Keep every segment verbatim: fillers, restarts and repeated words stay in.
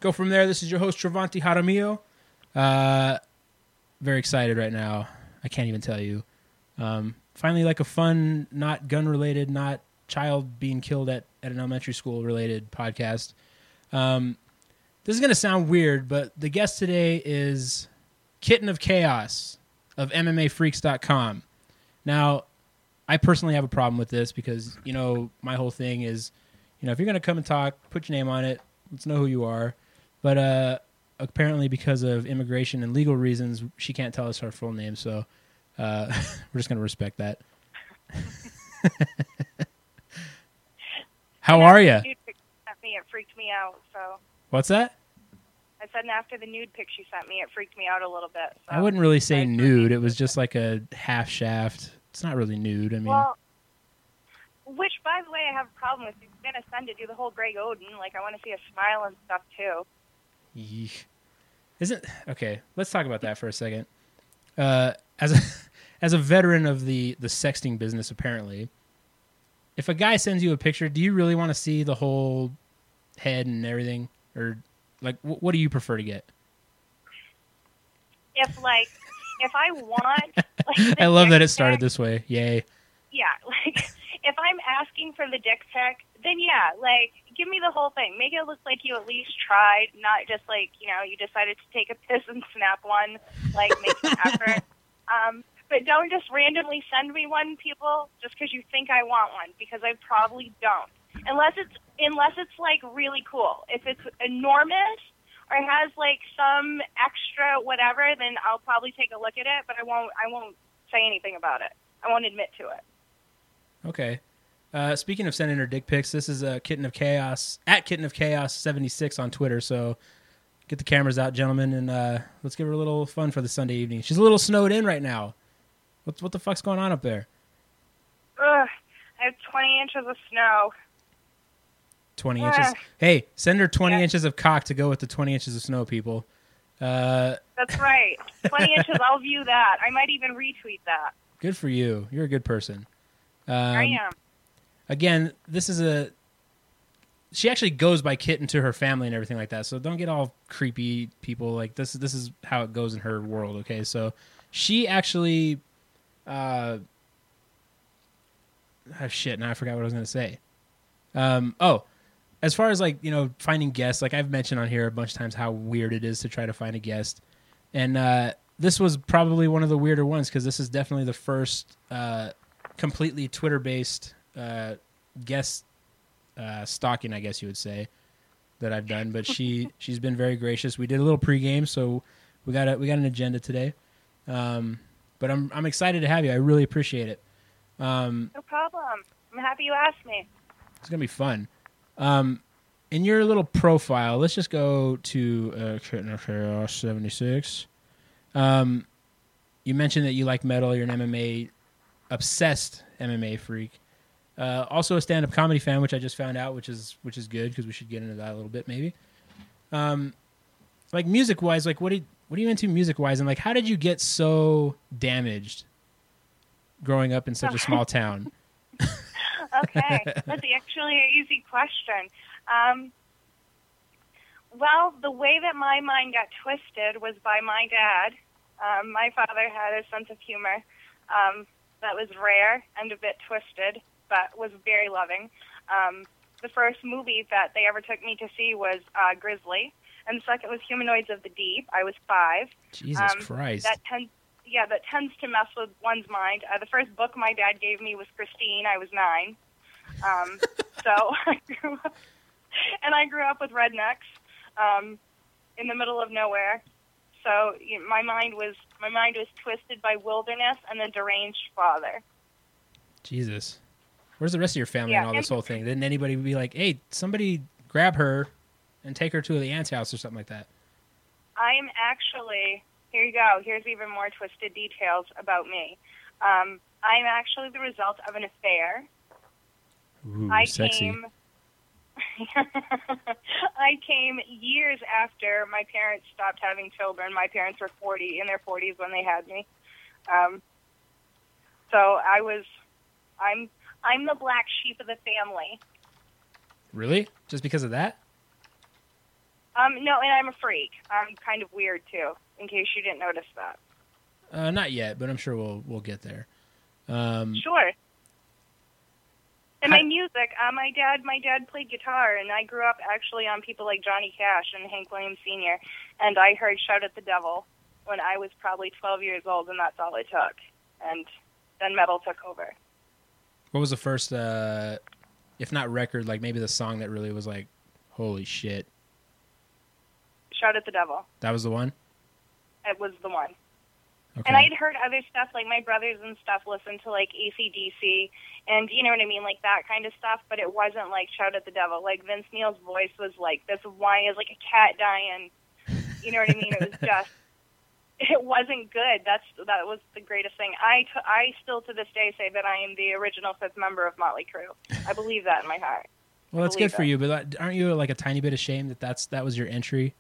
go from there. This is your host, Travanti Jaramillo. Uh, very excited right now. I can't even tell you. Um, finally, like a fun, not gun-related, not child being killed at, at an elementary school-related podcast. Um, this is going to sound weird, but the guest today is Kitten of Chaos of M M A Freaks dot com. Now, I personally have a problem with this because, you know, my whole thing is, you know, if you're going to come and talk, put your name on it. Let's know who you are. But uh, apparently because of immigration and legal reasons, she can't tell us her full name. So uh, we're just going to respect that. How are you? Nude pic you sent me, it freaked me out. So What's that? I said after the nude pics you sent me, it freaked me out a little bit. So. I wouldn't really say nude. It was just like a half shaft. It's not really nude. I mean, well, which, by the way, I have a problem with. You're going to send to do the whole Greg Oden. Like, I want to see a smile and stuff, too. Yeesh. Isn't okay? Let's talk about that for a second. Uh, as a as a veteran of the the sexting business, apparently, if a guy sends you a picture, do you really want to see the whole head and everything, or like, w- what do you prefer to get? If like, if I want, like, I love that it pic, started this way. Yay! Yeah, like if I'm asking for the dick pic, then yeah, like give me the whole thing. Make it look like you at least tried, not just like, you know, you decided to take a piss and snap one. Like make an effort. Um, but don't just randomly send me one, people, just because you think I want one, because I probably don't. Unless it's unless it's like really cool. If it's enormous or it has like some extra whatever, then I'll probably take a look at it. But I won't. I won't say anything about it. I won't admit to it. Okay. Uh, speaking of sending her dick pics, this is a Kitten of Chaos at Kitten of Chaos seventy-six on Twitter. So get the cameras out, gentlemen, and uh, let's give her a little fun for the Sunday evening. She's a little snowed in right now. What what the fuck's going on up there? Ugh, I have twenty inches of snow. Twenty Ugh. inches. Hey, send her twenty Yeah. inches of cock to go with the twenty inches of snow, people. Uh, That's right. twenty inches. I'll view that. I might even retweet that. good for you. You're a good person. Um, I am. Again, this is a. She actually goes by Kitten to her family and everything like that. So don't get all creepy, people. Like this. This is how it goes in her world. Okay, so she actually. Uh, oh, shit. Now I forgot what I was going to say. Um. Oh, as far as like you know finding guests, like I've mentioned on here a bunch of times how weird it is to try to find a guest, and uh, this was probably one of the weirder ones because this is definitely the first uh, completely Twitter-based. Uh, guest uh, stalking, I guess you would say, that I've done. But she she's been very gracious. We did a little pregame, so we got a, we got an agenda today. Um, but I'm I'm excited to have you. I really appreciate it. Um, No problem. I'm happy you asked me. it's gonna be fun. Um, in your little profile, let's just go to uh, Kitten of Chaos seventy-six. Um, you mentioned that you like metal. You're an M M A obsessed M M A freak. Uh, also a stand-up comedy fan, which I just found out, which is which is good because we should get into that a little bit, maybe. Um, like music-wise, like what do you, what are you into music-wise, and like how did you get so damaged growing up in such a small town? Okay, that's actually an easy question. Um, well, the way that my mind got twisted was by my dad. Um, my father had a sense of humor um, that was rare and a bit twisted, but was very loving. Um, the first movie that they ever took me to see was uh, Grizzly, and the second was Humanoids of the Deep. I was five. Jesus um, Christ. That tends, yeah, that tends to mess with one's mind. Uh, the first book my dad gave me was Christine. I was nine. Um, so I grew up, and I grew up with rednecks um, in the middle of nowhere. So you know, my mind was my mind was twisted by wilderness and a deranged father. Jesus. Where's the rest of your family Yeah, and all this and- whole thing? Didn't anybody be like, hey, somebody grab her and take her to the aunt's house or something like that? I'm actually, here you go, here's even more twisted details about me. Um, I'm actually the result of an affair. Ooh, I sexy. came I came years after my parents stopped having children. My parents were forty, in their forties when they had me. Um, so I was, I'm, I'm the black sheep of the family. Really? Just because of that? Um, no, and I'm a freak. I'm kind of weird too. In case you didn't notice that. Uh, not yet, but I'm sure we'll we'll get there. Um, Sure. And I- my music, uh, my dad, my dad played guitar, and I grew up actually on people like Johnny Cash and Hank Williams Senior And I heard "Shout at the Devil" when I was probably twelve years old, and that's all it took. And then metal took over. What was the first, uh, if not record, like maybe the song that really was like, holy shit? "Shout at the Devil." That was the one? It was the one. Okay. And I'd heard other stuff, like my brothers and stuff listened to like A C D C and you know what I mean, like that kind of stuff, but it wasn't like "Shout at the Devil." Like Vince Neil's voice was like this whine, is like a cat dying. You know what I mean? It was just, it wasn't good. That's That was the greatest thing. I, t- I still to this day say that I am the original fifth member of Motley Crue. I believe that in my heart. Well, that's good believe for it. you, but aren't you like a tiny bit ashamed that that's, that was your entry?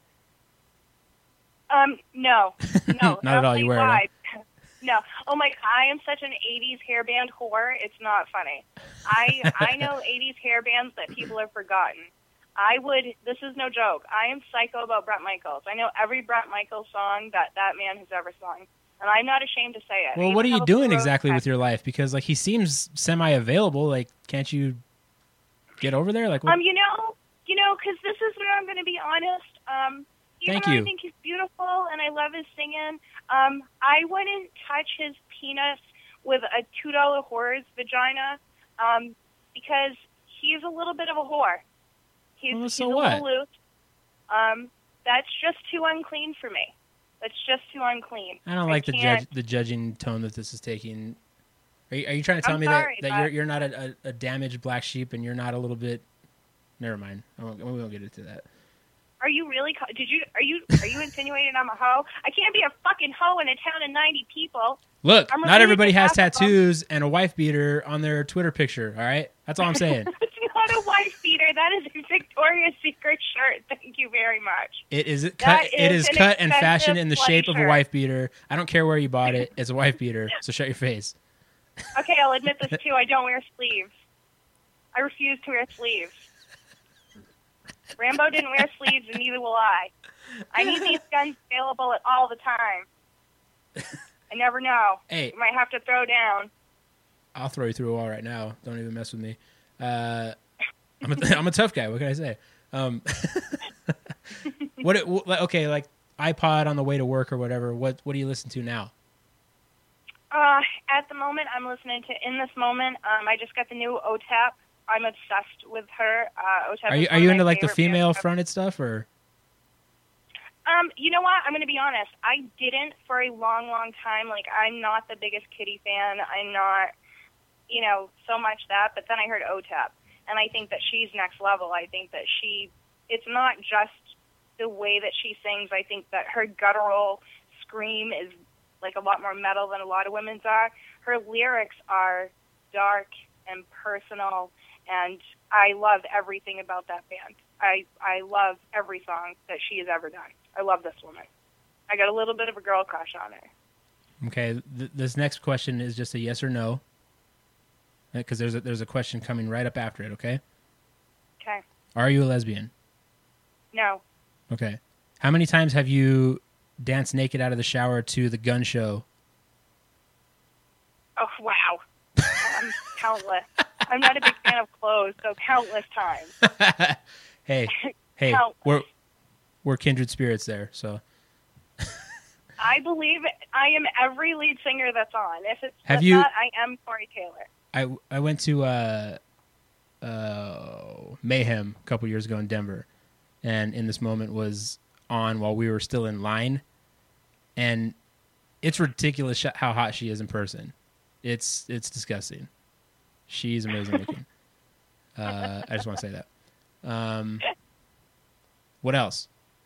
Um, no, no. Not at all. I'll You tell wear it, why. No. Oh my! I am such an eighties hairband whore. It's not funny. I I know eighties hairbands that people have forgotten. I would. This is no joke. I am psycho about Bret Michaels. I know every Bret Michaels song that that man has ever sung, and I'm not ashamed to say it. Well, I what are even you have a doing Blue Rose exactly with tattoo. your life? Because like he seems semi-available. Like, can't you get over there? Like, what? Um, you know, you know, because this is where I'm going to be honest. Um, even Thank though you. I think he's beautiful and I love his singing, um, I wouldn't touch his penis with a two dollar whore's vagina, um, because he's a little bit of a whore. He's, Well, so he's a what? little loose. Um, that's just too unclean for me. That's just too unclean. I don't like the can't- judge, the judging tone that this is taking. Are you, are you trying to tell I'm me sorry, that, that but- you're you're not a, a, a damaged black sheep and you're not a little bit? Never mind. I won't, we won't get into that. Are you really? ca- Did you? Are you? Are you insinuating I'm a hoe? I can't be a fucking hoe in a town of ninety people. Look, I'm not really everybody has just asking- tattoos and a wife beater on their Twitter picture. All right, that's all I'm saying. It's not a wife beater. That is a Victoria's Secret shirt. Thank you very much. It is cut. That It is is an cut and expensive fashioned in the shape of a sweatshirt. wife beater. I don't care where you bought it. It's a wife beater. So shut your face. Okay, I'll admit this too. I don't wear sleeves. I refuse to wear sleeves. Rambo didn't wear sleeves, and neither will I. I need these guns available at all the time. I never know. Hey, You might have to throw down. I'll throw you through a wall right now. Don't even mess with me. Uh, I'm a, I'm a tough guy. What can I say? Um, what, it, what? Okay, like iPod on the way to work or whatever. What What do you listen to now? Uh, at the moment, I'm listening to In This Moment. Um, I just got the new O T A P. I'm obsessed with her. Uh, O T A P Are you is Are one you of into my like the favorite bands female ever. fronted stuff or? Um, you know what? I'm going to be honest. I didn't for a long, long time. Like, I'm not the biggest Kitty fan. I'm not, you know, so much that. But then I heard O T A P, and I think that she's next level. I think that she, it's not just the way that she sings. I think that her guttural scream is like a lot more metal than a lot of women's are. Her lyrics are dark and personal, and I love everything about that band. I, I love every song that she has ever done. I love this woman. I got a little bit of a girl crush on her. Okay, th- this next question is just a yes or no. Because there's a, there's a question coming right up after it. Okay. Okay. Are you a lesbian? No. Okay. How many times have you danced naked out of the shower to the gun show? Oh, wow. Um, countless. I'm not a big fan of clothes, so countless times. hey, hey, Countless. we're we're kindred spirits there. So I believe I am every lead singer that's on. If it's Have just you- not, I am Corey Taylor. I I went to uh, uh, Mayhem a couple years ago in Denver, and In This Moment was on while we were still in line, and it's ridiculous sh- how hot she is in person. It's it's disgusting. She's amazing looking. uh, I just want to say that. Um, what else?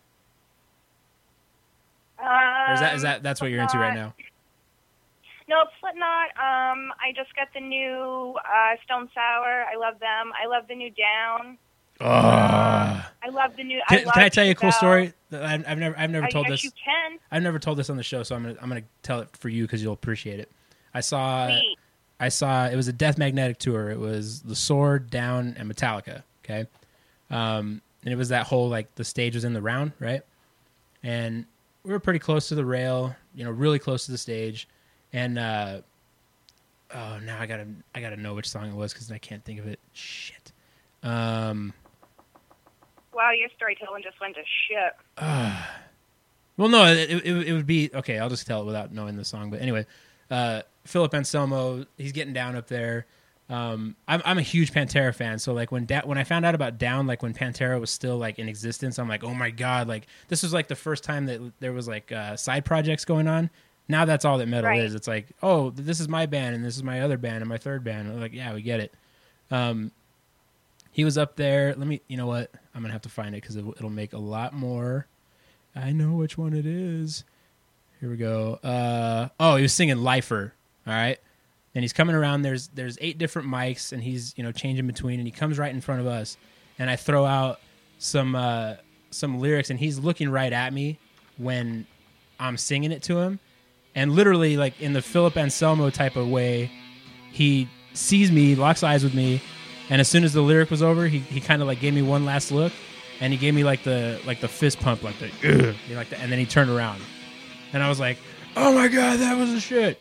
Um, Or is that is that that's what you're into right now? No, Slipknot. Um, I just got the new uh, Stone Sour. I love them. I love the new Down. Ugh. I love the new. Can, I love can I tell you a cool Giselle. story? that I've, I've never I've never I told guess this. you can. I've never told this on the show, so I'm gonna I'm gonna tell it for you because you'll appreciate it. I saw Please. I saw it was a Death Magnetic tour. It was The Sword, Down, and Metallica. Okay, um, and it was that whole like the stage was in the round, right? And we were pretty close to the rail, you know, really close to the stage, and uh, oh, now I gotta I gotta know which song it was because I can't think of it. Shit. Um. Wow, your storytelling just went to shit. Uh, well, no, it, it it would be okay. I'll just tell it without knowing the song. But anyway, uh, Philip Anselmo, he's getting down up there. Um, I'm I'm a huge Pantera fan, so like when da- when I found out about Down, like when Pantera was still like in existence, I'm like, oh my god, like this was like the first time that there was like uh, side projects going on. Now that's all that metal Right. is. It's like, oh, this is my band and this is my other band and my third band. I'm like, yeah, we get it. Um, he was up there. Let me, you know what? I'm gonna have to find it because it, it'll make a lot more. I know which one it is. Here we go. Uh, oh, he was singing "Lifer." All right. And he's coming around. There's there's eight different mics, and he's you know changing between. And he comes right in front of us, and I throw out some uh, some lyrics, and he's looking right at me when I'm singing it to him, and literally like in the Philip Anselmo type of way, he sees me, locks eyes with me, and as soon as the lyric was over, he, he kind of like gave me one last look, and he gave me like the like the fist pump, like the Ugh, you know, like the, and then he turned around, and I was like, oh my god, that was a shit.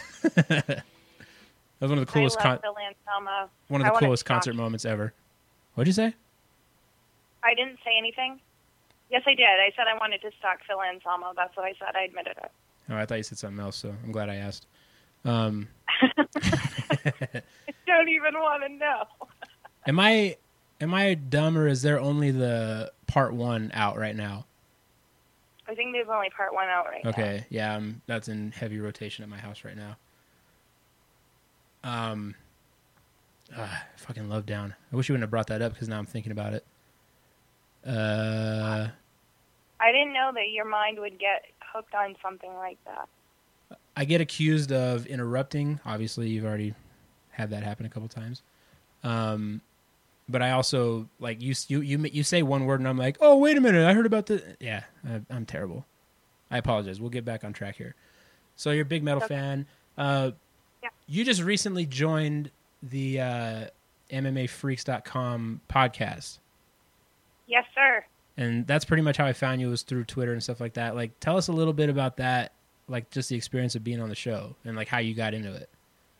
That was one of the coolest, I love con- Phil Anselmo. one of I the wanna coolest talk. concert moments ever. What'd you say? I didn't say anything. Yes, I did. I said I wanted to stalk Phil Anselmo. That's what I said. I admitted it. Oh, I thought you said something else, so I'm glad I asked. Um, I don't even want to know. am I am I dumb, or is there only the part one out right now? I think there's only part one out right now. Okay, yeah, um, that's in heavy rotation at my house right now. Um, uh, I fucking love Down. I wish you wouldn't have brought that up because now I'm thinking about it. Uh, I didn't know that your mind would get hooked on something like that. I get accused of interrupting. Obviously, you've already had that happen a couple times. Um, but I also like you. You you you say one word, and I'm like, oh, wait a minute, I heard about this. Yeah, I, I'm terrible. I apologize. We'll get back on track here. So you're a big metal Okay. fan. Uh, Yeah. You just recently joined the uh, M M A Freaks dot com podcast. Yes, sir. And that's pretty much how I found you, was through Twitter and stuff like that. Like, tell us a little bit about that, like just the experience of being on the show and like how you got into it.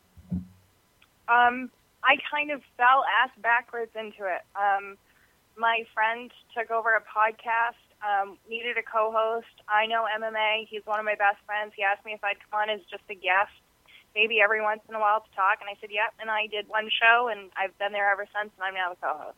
Um, I kind of fell ass backwards into it. Um, my friend took over a podcast, um, needed a co-host. I know M M A. He's one of my best friends. He asked me if I'd come on as just a guest, maybe every once in a while to talk, and I said, yep, and I did one show, and I've been there ever since, and I'm now the co-host.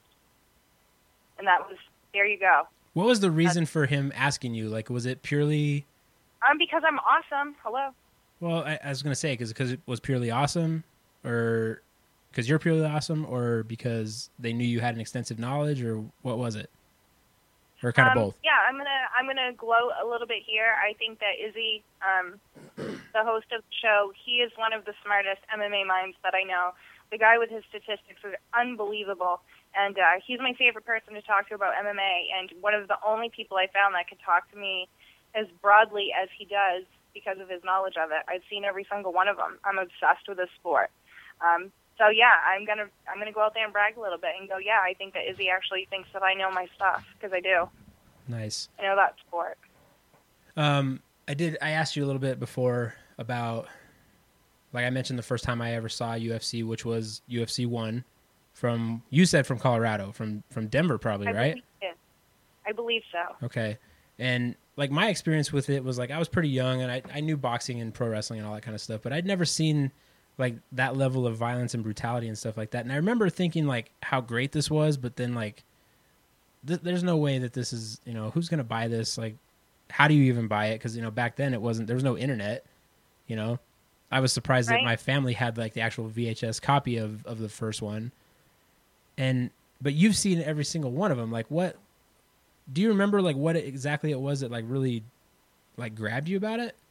And that was, there you go. What was the reason for him asking you? Like, was it purely... Um, because I'm awesome. Hello. Well, I, I was going to say, because it was purely awesome, or because you're purely awesome, or because they knew you had an extensive knowledge, or what was it? Or kind of um, both? Yeah, I'm gonna I'm gonna gloat a little bit here. I think that Izzy, um, the host of the show, he is one of the smartest M M A minds that I know. The guy with his statistics is unbelievable, and uh, he's my favorite person to talk to about M M A, and one of the only people I found that could talk to me as broadly as he does because of his knowledge of it. I've seen every single one of them. I'm obsessed with this sport. Um, so yeah, I'm gonna I'm gonna go out there and brag a little bit and go, yeah, I think that Izzy actually thinks that I know my stuff, because I do. Nice. I know that sport. Um, I did. I asked you a little bit before about, like I mentioned, the first time I ever saw U F C, which was U F C one, from you said from Colorado, from from Denver, probably, I right? believe it. I believe so. Okay. And like my experience with it was like I was pretty young, and I I knew boxing and pro wrestling and all that kind of stuff, but I'd never seen like that level of violence and brutality and stuff like that. And I remember thinking like how great this was, but then like th- there's no way that this is, you know, who's going to buy this? Like, how do you even buy it? Because, you know, back then it wasn't, there was no internet, you know. I was surprised Right. that my family had like the actual V H S copy of, of the first one. And, but you've seen every single one of them. Like what, do you remember like what it, exactly it was that like really like grabbed you about it?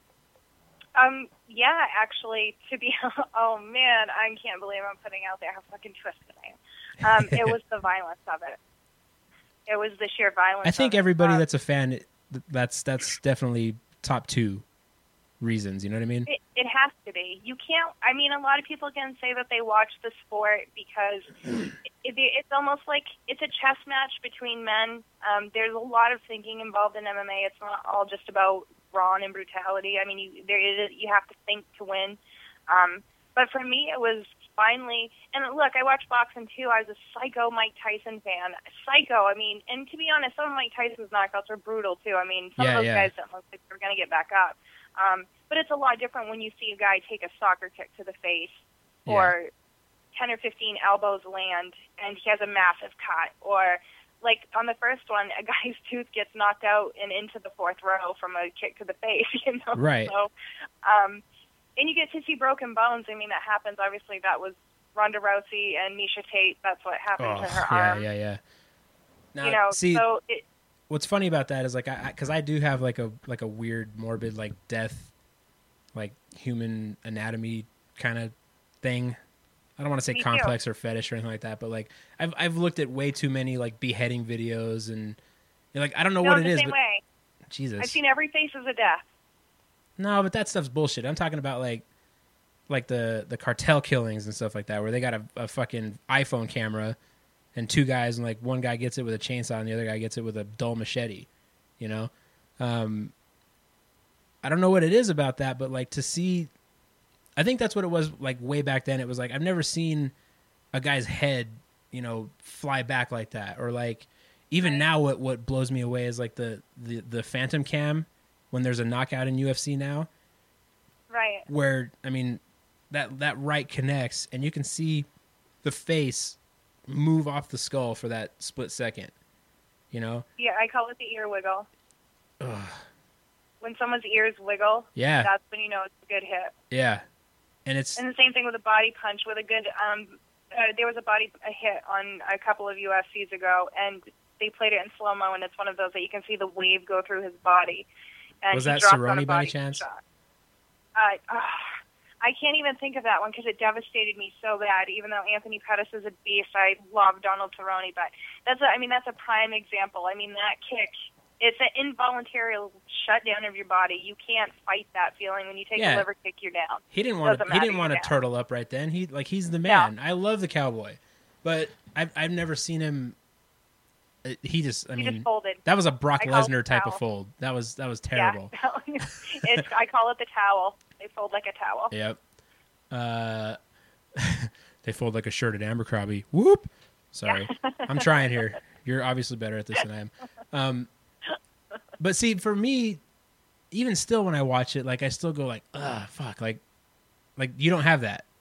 Um, yeah, actually, to be, oh man, I can't believe I'm putting out there how fucking twisted I am. Um, it was the violence of it. It was the sheer violence. I think of it. everybody Um, that's a fan, that's that's definitely top two reasons. You know what I mean? It, it has to be. You can't. I mean, a lot of people can say that they watch the sport because it, it's almost like it's a chess match between men. Um, there's a lot of thinking involved in M M A. It's not all just about brawn and brutality. I mean, you there is you have to think to win. Um, but for me, it was finally. And look, I watched boxing too. I was a psycho Mike Tyson fan. Psycho. I mean, and to be honest, some of Mike Tyson's knockouts were brutal too. I mean, some Yeah, of those yeah. guys don't look like they're going to get back up. Um, but it's a lot different when you see a guy take a soccer kick to the face, Yeah. or ten or fifteen elbows land, and he has a massive cut, or like on the first one, a guy's tooth gets knocked out and into the fourth row from a kick to the face. You know, Right. So, um, and you get to see broken bones. I mean, that happens. Obviously, that was Ronda Rousey and Misha Tate. That's what happened Oh, to her yeah, arm. yeah, yeah. Now, You know, see, so it, what's funny about that is like I because I, I do have like a like a weird morbid like death, like human anatomy kind of thing. I don't want to say Me too. complex or fetish or anything like that, but like I've I've looked at way too many like beheading videos and you know, like I don't know no, what it's it the is, same but way. Jesus, I've seen every face as a death. no, but that stuff's bullshit. I'm talking about like like the the cartel killings and stuff like that, where they got a, a fucking iPhone camera and two guys, and like one guy gets it with a chainsaw and the other guy gets it with a dull machete. You know, um, I don't know what it is about that, but like to see, I think that's what it was like way back then. It was like I've never seen a guy's head, you know, fly back like that, or like even now, what what blows me away is like the the the Phantom Cam when there's a knockout in U F C now. Right. Where I mean, that that right connects, and you can see the face move off the skull for that split second. You know? Yeah, I call it the ear wiggle. Ugh. When someone's ears wiggle, Yeah, that's when you know it's a good hit. yeah, and it's And the same thing with a body punch with a good. Um, uh, there was a body a hit on a couple of U F Cs ago, and they played it in slow mo, and it's one of those that you can see the wave go through his body. And Was he that dropped on Cerrone a by any body chance? shot. Uh, uh, I can't even think of that one because it devastated me so bad. Even though Anthony Pettis is a beast, I love Donald Cerrone, but that's a, I mean that's a prime example. I mean that kick, it's an involuntary shutdown of your body. You can't fight that feeling when you take Yeah. a liver kick. You're down. he didn't want to Doesn't he matter, didn't want to you're down. turtle up right then. He like he's the man. I love the Cowboy, but I've I've never seen him. uh, He just I He mean just folded. that was a Brock I call it Lesnar the type of towel. fold. That was that was terrible. Yeah, it's, I call it the towel. They fold like a towel. Yep. Uh, they fold like a shirt at Abercrombie. Whoop. Sorry, I'm trying here. You're obviously better at this than I am. Um, but see, for me, even still, when I watch it, like I still go like, "Ugh, fuck!" Like, like you don't have that.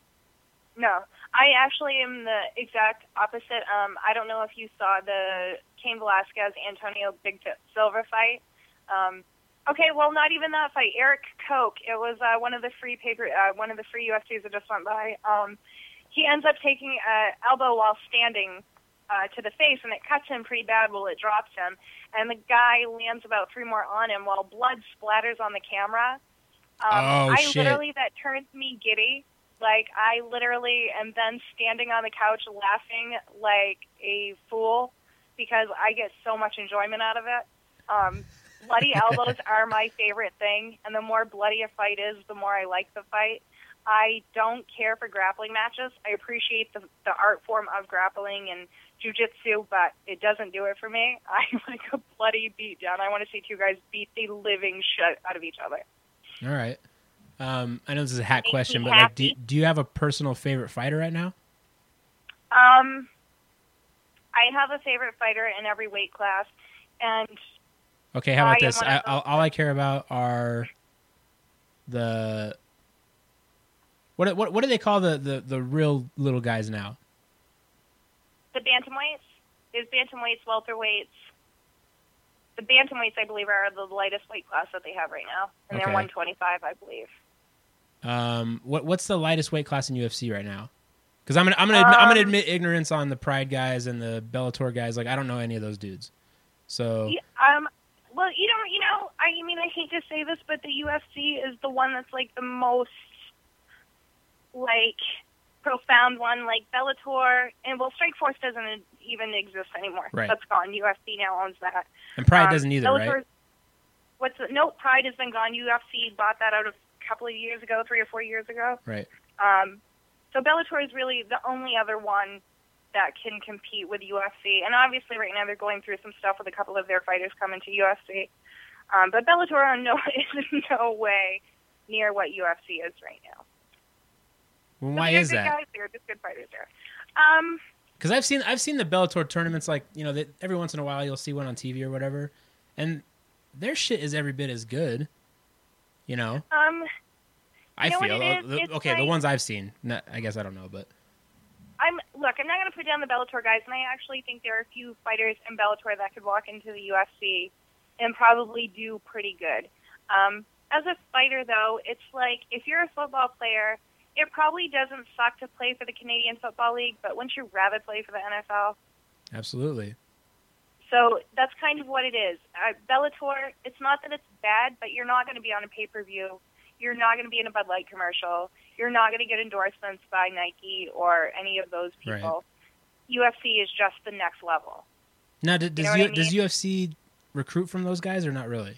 No, I actually am the exact opposite. Um, I don't know if you saw the Cain Velasquez Antonio Big Silva fight. Um, okay, well, not even that fight. Eric Koch. It was uh, one of the free paper, uh, one of the free U F Cs that just went by. Um, he ends up taking an elbow while standing uh, to the face, and it cuts him pretty bad. Well, it drops him, and the guy lands about three more on him while blood splatters on the camera. Um, Oh, I shit. literally, that turns me giddy. Like, I literally am then standing on the couch laughing like a fool because I get so much enjoyment out of it. Um, bloody elbows are my favorite thing, and the more bloody a fight is, the more I like the fight. I don't care for grappling matches. I appreciate the, the art form of grappling and jiu-jitsu, but it doesn't do it for me. I like a bloody beatdown. I want to see two guys beat the living shit out of each other. All right. Um, I know this is a hat Makes question, me but like, do happy. do you have a personal favorite fighter right now? Um, I have a favorite fighter in every weight class, and Okay, how about I am this? one I, of those- all, all I care about are the what what what do they call the, the, the real little guys now? the bantamweights, there's bantamweights, welterweights. The bantamweights, I believe, are the lightest weight class that they have right now, and Okay. they're one twenty-five, I believe. Um, what what's the lightest weight class in U F C right now? Because I'm gonna I'm gonna admit, I'm gonna Um, admit ignorance on the Pride guys and the Bellator guys. Like I don't know any of those dudes. So Yeah, um, well, you know, you know, I mean, I hate to say this, but the U F C is the one that's like the most, like, profound one. Like Bellator, and well, Strikeforce doesn't even exist anymore. Right. That's gone. U F C now owns that. and Pride Um, doesn't either, right? Bellator's- What's the, no, Pride has been gone. U F C bought that out a couple of years ago, three or four years ago. Right. Um, so Bellator is really the only other one that can compete with U F C. And obviously right now they're going through some stuff with a couple of their fighters coming to U F C. Um, but Bellator no, is in no way near what U F C is right now. Well, so why is that? Guys, they're just good fighters there. Um, Because I've seen I've seen the Bellator tournaments, like, you know, that every once in a while you'll see one on T V or whatever, and their shit is every bit as good. You know. Um, I you know feel what it is? the, It's okay. like, the ones I've seen, not, I guess I don't know, but I'm look. I'm not going to put down the Bellator guys, and I actually think there are a few fighters in Bellator that could walk into the U F C and probably do pretty good. Um, as a fighter, though, it's like if you're a football player, it probably doesn't suck to play for the Canadian Football League, but wouldn't you rather play for the N F L? absolutely. So that's kind of what it is. Uh, Bellator, it's not that it's bad, but you're not going to be on a pay-per-view. You're not going to be in a Bud Light commercial. You're not going to get endorsements by Nike or any of those people. Right. U F C is just the next level. Now, d- does know what U- I mean? does U F C recruit from those guys or not really?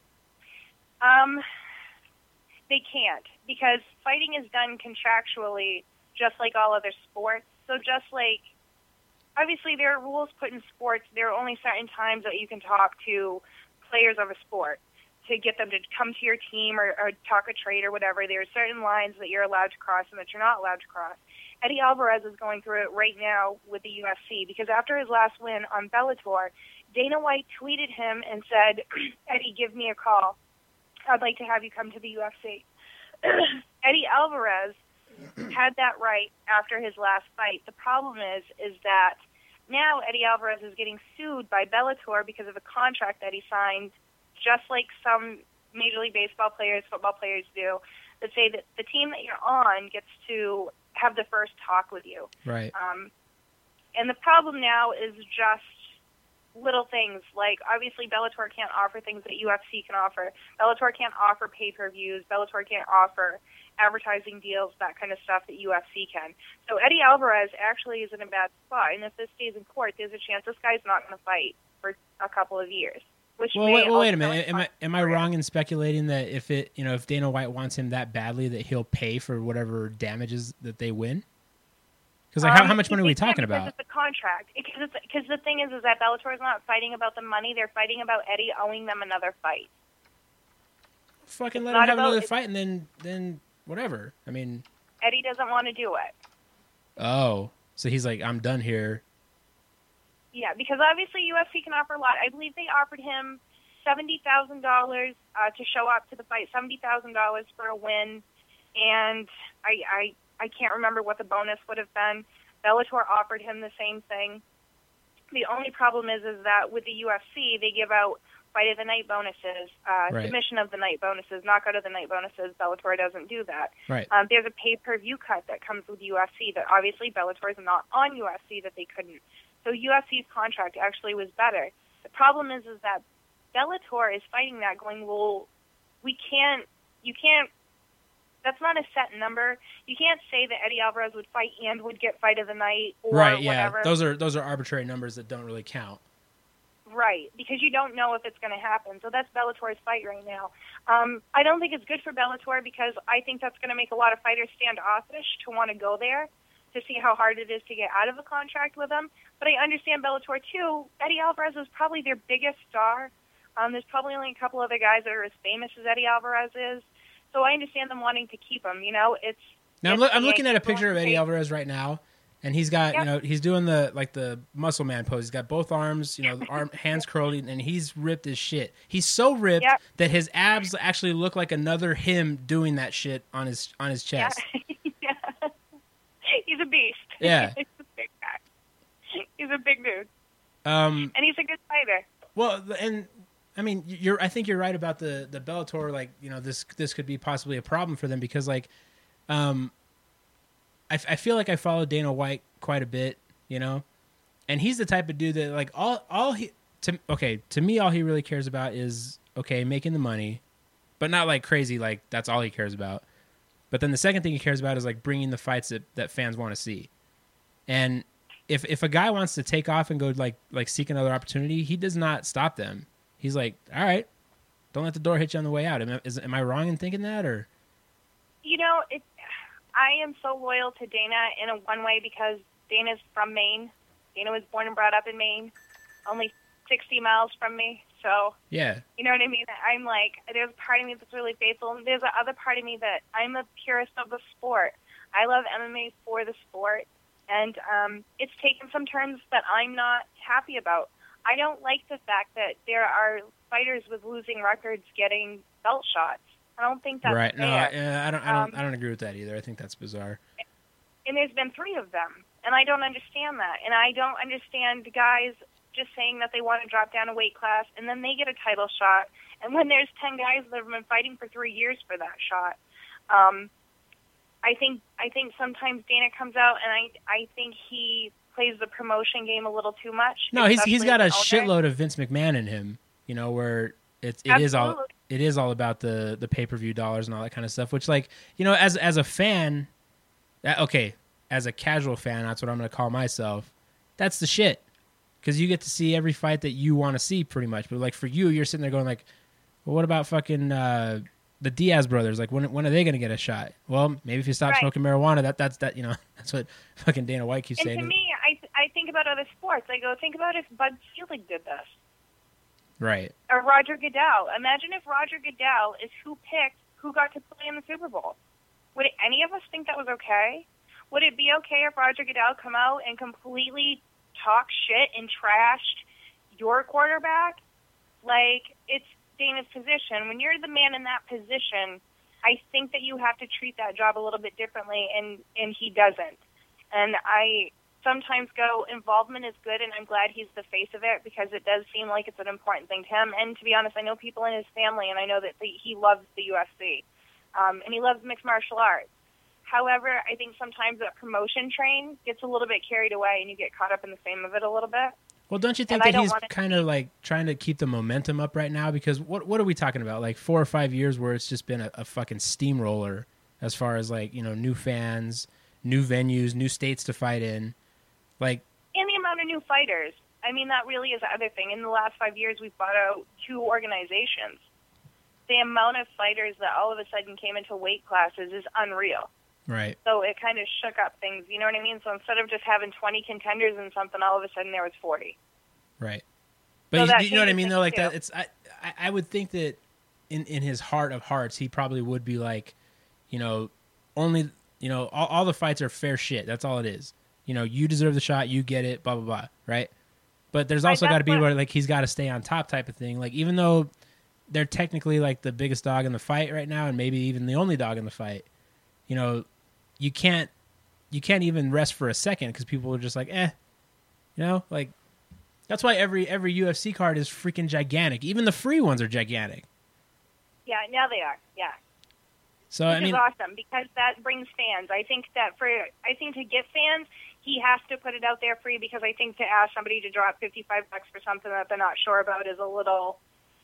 Um, they can't because fighting is done contractually, just like all other sports. So just like, obviously there are rules put in sports. There are only certain times that you can talk to players of a sport to get them to come to your team or, or talk a trade or whatever. There are certain lines that you're allowed to cross and that you're not allowed to cross. Eddie Alvarez is going through it right now with the U F C because after his last win on Bellator, Dana White tweeted him and said, Eddie, give me a call. I'd like to have you come to the U F C. Eddie Alvarez had that right after his last fight. The problem is, is that now Eddie Alvarez is getting sued by Bellator because of a contract that he signed, just like some Major League Baseball players, football players do, that say that the team that you're on gets to have the first talk with you. Right. Um, and the problem now is just little things, like obviously Bellator can't offer things that U F C can offer. Bellator can't offer pay-per-views. Bellator can't offer advertising deals, that kind of stuff that U F C can. So Eddie Alvarez actually is in a bad spot, and if this stays in court, there's a chance this guy's not going to fight for a couple of years. Which Well, may wait, well, wait a ultimately minute. Am I am I wrong in speculating that if it you know if Dana White wants him that badly that he'll pay for whatever damages that they win? Because like, how, Um, how much money are we they can't talking because about? It's a contract. Because because the thing is, is that Bellator is not fighting about the money. They're fighting about Eddie owing them another fight. Fucking it's let not him have about- another it's- fight and then then whatever. I mean, Eddie doesn't want to do it. oh, so he's like, I'm done here. Yeah, because obviously U F C can offer a lot. I believe they offered him seventy thousand dollars uh, to show up to the fight, seventy thousand dollars for a win, and I, I I can't remember what the bonus would have been. Bellator offered him the same thing. The only problem is is that with the U F C, they give out fight of the night bonuses, uh, Right. submission of the night bonuses, knockout of the night bonuses. Bellator doesn't do that. Right. Um, there's a pay-per-view cut that comes with U F C that obviously Bellator is not on U F C that they couldn't. So U F C's contract actually was better. The problem is is that Bellator is fighting that going, well, we can't, you can't, that's not a set number. You can't say that Eddie Alvarez would fight and would get fight of the night or Right. Yeah. whatever. Those are those are arbitrary numbers that don't really count. Right, because you don't know if it's going to happen. So that's Bellator's fight right now. Um, I don't think it's good for Bellator because I think that's going to make a lot of fighters standoffish to want to go there to see how hard it is to get out of a contract with them. But I understand Bellator, too. Eddie Alvarez is probably their biggest star. Um, there's probably only a couple other guys that are as famous as Eddie Alvarez is. So I understand them wanting to keep him. You know, it's... Now I'm, it's look, I'm the looking at a Yankees picture of going to Eddie take- Alvarez right now, and he's got Yep. you know he's doing the like the muscle man pose. He's got both arms, you know, the arm hands curled, and he's ripped as shit. He's so ripped Yep. that his abs actually look like another him doing that shit on his on his Yeah. chest. Yeah. He's a beast. Yeah. He's a big guy. He's a big dude. Um, And he's a good fighter. well, and I mean, you're. I think you're right about the the Bellator. Like, you know, this this could be possibly a problem for them because, like, um, I, I feel like I follow Dana White quite a bit, you know, and he's the type of dude that like all all he to okay to me all he really cares about is okay making the money, but not like crazy like that's all he cares about. But then the second thing he cares about is like bringing the fights that, that fans want to see, and if if a guy wants to take off and go like like seek another opportunity, he does not stop them. He's like, all right, don't let the door hit you on the way out. Am I, is, am I wrong in thinking that, or? You know, it, I am so loyal to Dana in a one way because Dana's from Maine. Dana was born and brought up in Maine, only sixty miles from me. So, yeah, you know what I mean? I'm like, there's a part of me that's really faithful, and there's a other part of me that I'm a purist of the sport. I love M M A for the sport, and um, it's taken some turns that I'm not happy about. I don't like the fact that there are fighters with losing records getting belt shots. I don't think that's right. fair. No, I, I don't. I don't. Um, I don't agree with that either. I think that's bizarre. And there's been three of them, and I don't understand that. And I don't understand guys just saying that they want to drop down a weight class, and then they get a title shot. And when there's ten guys that have been fighting for three years for that shot, um, I think I think sometimes Dana comes out, and I I think he plays the promotion game a little too much. No, he's he's got a especially as an owner. shitload of Vince McMahon in him. You know, where it's it is all Absolutely. it is all about the the pay per view dollars and all that kind of stuff. Which, like, you know, as as a fan, that, okay, as a casual fan, that's what I'm going to call myself. That's the shit. Because you get to see every fight that you want to see, pretty much. But like for you, you're sitting there going like, "Well, what about fucking uh, the Diaz brothers? Like, when when are they going to get a shot? Well, maybe if you stop Right. smoking marijuana, that that's that. You know, that's what fucking Dana White keeps And saying. to me, I I think about other sports. I go, think about if Bud Selig did this, Right. or Roger Goodell. Imagine if Roger Goodell is who picked who got to play in the Super Bowl. Would any of us think that was okay? Would it be okay if Roger Goodell come out and completely talk shit and trashed your quarterback? Like, it's Dana's position. When you're the man in that position, I think that you have to treat that job a little bit differently, and, and he doesn't. And I sometimes go, involvement is good, and I'm glad he's the face of it, because it does seem like it's an important thing to him. And to be honest, I know people in his family, and I know that the, he loves the U F C, um, and he loves mixed martial arts. However, I think sometimes that promotion train gets a little bit carried away, and you get caught up in the fame of it a little bit. Well, don't you think And I that don't he's wanna- kind of like trying to keep the momentum up right now? Because what what are we talking about? Like four or five years where it's just been a, a fucking steamroller as far as like, you know, new fans, new venues, new states to fight in. Like, And the amount of new fighters. I mean, that really is the other thing. In the last five years, we've bought out two organizations. The amount of fighters that all of a sudden came into weight classes is unreal. right. So it kind of shook up things, you know what I mean? So instead of just having twenty contenders and something, all of a sudden there was forty. Right. So But that you, you know what I changes mean, though? things, Like that, too. it's I, I I would think that in in his heart of hearts, he probably would be like, you know, only you know all, all the fights are fair shit. That's all it is. You know, you deserve the shot, you get it, blah blah blah. Right. But there's Right, also got to that's be what- where like he's got to stay on top type of thing. Like even though they're technically like the biggest dog in the fight right now, and maybe even the only dog in the fight, you know, you can't you can't even rest for a second because people are just like, eh, you know, like. That's why every every U F C card is freaking gigantic. Even the free ones are gigantic. Yeah, now they are, yeah. So Which I mean, is awesome, because that brings fans. I think that for, I think to get fans, he has to put it out there free, because I think to ask somebody to drop fifty-five bucks for something that they're not sure about is a little,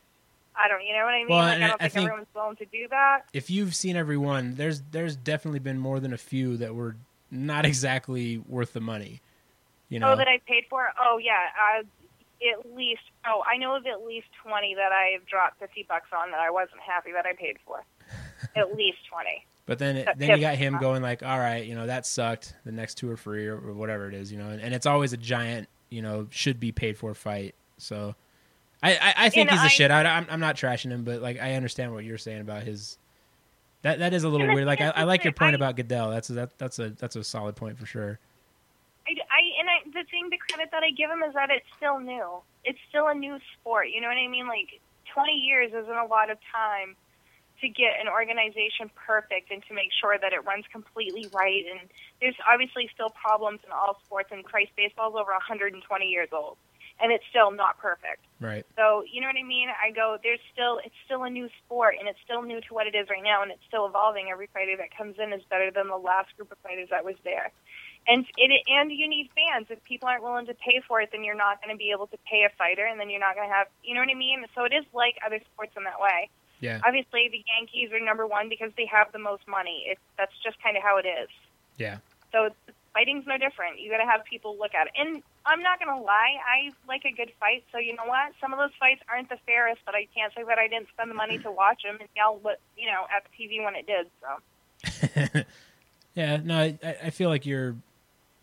I don't, you know what I mean? Well, like, and I I don't think, think- everyone's willing to do that. if you've seen every one, there's there's definitely been more than a few that were not exactly worth the money. You know, Oh, that I paid for? Oh, yeah. Uh, at least, oh, I know of at least twenty that I've dropped fifty bucks on that I wasn't happy that I paid for. At least twenty. but then it, that then you pissed got me him off. going like, all right, you know, that sucked. The next two are free or, or whatever it is, you know, and, and it's always a giant, you know, should be paid for fight. So I I, I think And he's a I- shit. I, I'm I'm not trashing him, but like I understand what you're saying about his. That that is a little And weird. Like I, that's I like your point I- about Goodell. That's a, that that's a that's a solid point for sure. I, I and I, the thing, the credit that I give him is that it's still new. It's still a new sport. You know what I mean? Like twenty years isn't a lot of time to get an organization perfect and to make sure that it runs completely right. And there's obviously still problems in all sports. And Christ, baseball's over one hundred twenty years old, and it's still not perfect. Right. So, you know what I mean? I go, there's still, it's still a new sport, and it's still new to what it is right now, and it's still evolving. Every fighter that comes in is better than the last group of fighters that was there. And it, and you need fans. If people aren't willing to pay for it, then you're not going to be able to pay a fighter, and then you're not going to have, you know what I mean? So it is like other sports in that way. Yeah. Obviously, the Yankees are number one because they have the most money. It, that's just kind of how it is. Yeah. So fighting's no different. You got to have people look at it. And I'm not going to lie, I like a good fight. So you know what? Some of those fights aren't the fairest, but I can't say that I didn't spend the money to watch them and yell, what you know, at the T V when it did. So Yeah, no, I, I feel like you're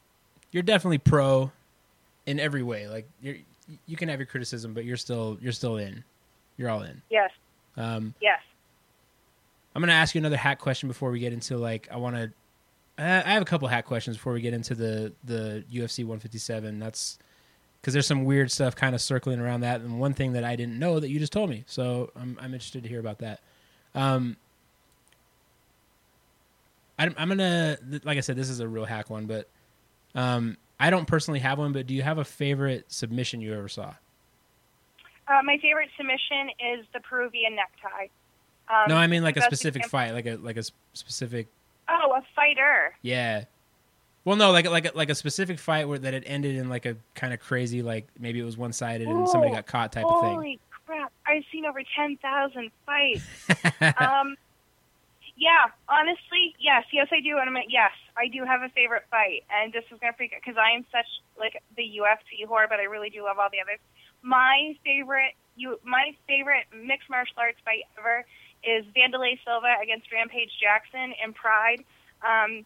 you're definitely pro in every way. Like you're, you can have your criticism, but you're still you're still in. You're all in. Yes. Um, yes. I'm gonna ask you another hack question before we get into like I want to. I have a couple hack questions before we get into the the U F C one fifty-seven. That's because there's some weird stuff kind of circling around that, and one thing that I didn't know that you just told me. So I'm I'm interested to hear about that. Um, I'm, I'm gonna like I said, this is a real hack one, but um, I don't personally have one. But do you have a favorite submission you ever saw? Uh, my favorite submission is the Peruvian necktie. Um, No, I mean like a that's specific example- fight, like a like a s- specific. Oh, a fighter. Yeah. Well, no, like like a, like a specific fight where that it ended in like a kind of crazy, like maybe it was one sided and somebody Ooh, got caught type of thing. Holy crap! I've seen over ten thousand fights. um, yeah, honestly, yes, yes, I do, and I'm like, yes, I do have a favorite fight, and this is gonna freak out because I am such like the U F C whore, but I really do love all the others. My favorite, you, my favorite mixed martial arts fight ever is Vanderlei Silva against Rampage Jackson in Pride. Um,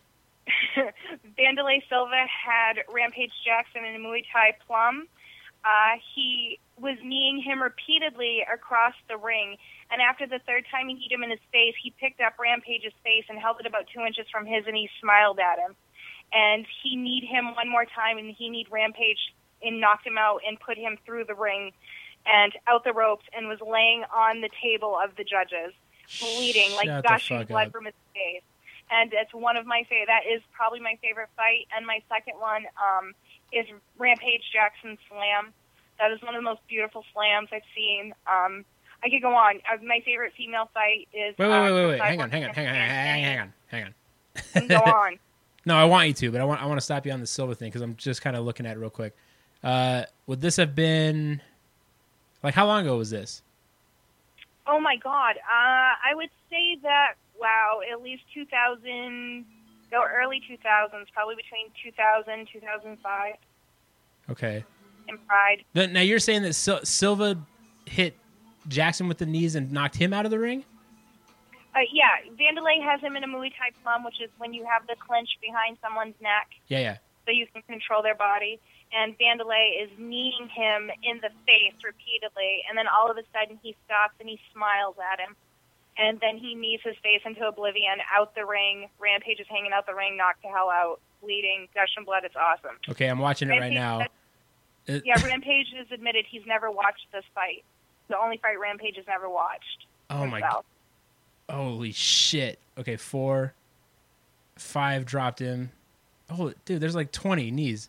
Vanderlei Silva had Rampage Jackson in a Muay Thai plum. Uh, he was kneeing him repeatedly across the ring, and after the third time he hit him in his face, he picked up Rampage's face and held it about two inches from his, and he smiled at him. And he kneed him one more time, and he kneed Rampage and knocked him out and put him through the ring and out the ropes and was laying on the table of the judges, bleeding, like Shut the gushing fuck blood up. from his face. And it's one of my favorite. That is probably my favorite fight. And my second one um, is Rampage Jackson Slam. That is one of the most beautiful slams I've seen. Um, I could go on. Uh, my favorite female fight is. Wait, wait, uh, wait, wait, wait. Cyborg Hang on, hang on, hang on, hang on, hang on, hang on. and Go on. No, I want you to, but I want I want to stop you on the Silva thing because I'm just kind of looking at it real quick. Uh, would this have been like how long ago was this? Oh my God. Uh, I would say that, wow, at least two thousand, no, early two thousands, probably between two thousand, two thousand five Okay. in Pride. Now now you're saying that Sil- Silva hit Jackson with the knees and knocked him out of the ring? Uh, yeah, Vanderlei has him in a Muay Thai plum, which is when you have the clinch behind someone's neck Yeah, yeah. so you can control their body. And Vanderlei is kneeing him in the face repeatedly, and then all of a sudden he stops and he smiles at him. And then he knees his face into oblivion, out the ring. Rampage is hanging out the ring, knocked to hell out, bleeding, gushing blood. It's awesome. Okay, I'm watching it right Rampage- now. It- Yeah, Rampage has admitted he's never watched this fight. The only fight Rampage has never watched. Oh my himself. Holy shit. Okay, four, five dropped him. Oh, dude, there's like twenty knees.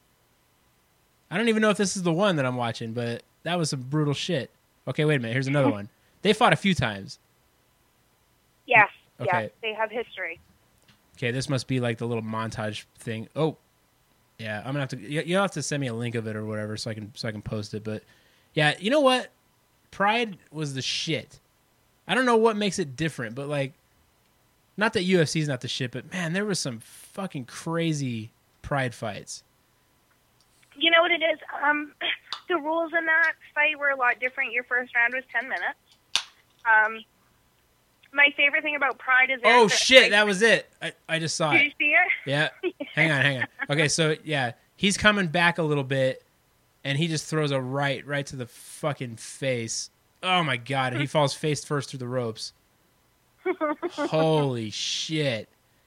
I don't even know if this is the one that I'm watching, but that was some brutal shit. Okay, wait a minute. Here's another one. They fought a few times. Yes, Okay. yes, they have history. Okay, this must be like the little montage thing. Oh, yeah. I'm gonna have to. you- You'll have to send me a link of it or whatever, so I can so I can post it. But yeah, you know what? Pride was the shit. I don't know what makes it different, but like, not that U F C is not the shit, but man, there was some fucking crazy Pride fights. You know what it is? Um, the rules in that fight were a lot different. Your first round was ten minutes. Um, my favorite thing about Pride is... Oh that- shit, like, that was it. I, I just saw Did it. you see it? Yeah. Hang on, hang on. Okay, so yeah, he's coming back a little bit, and he just throws a right, right to the fucking face. Oh my god! And he falls face first through the ropes. Holy shit!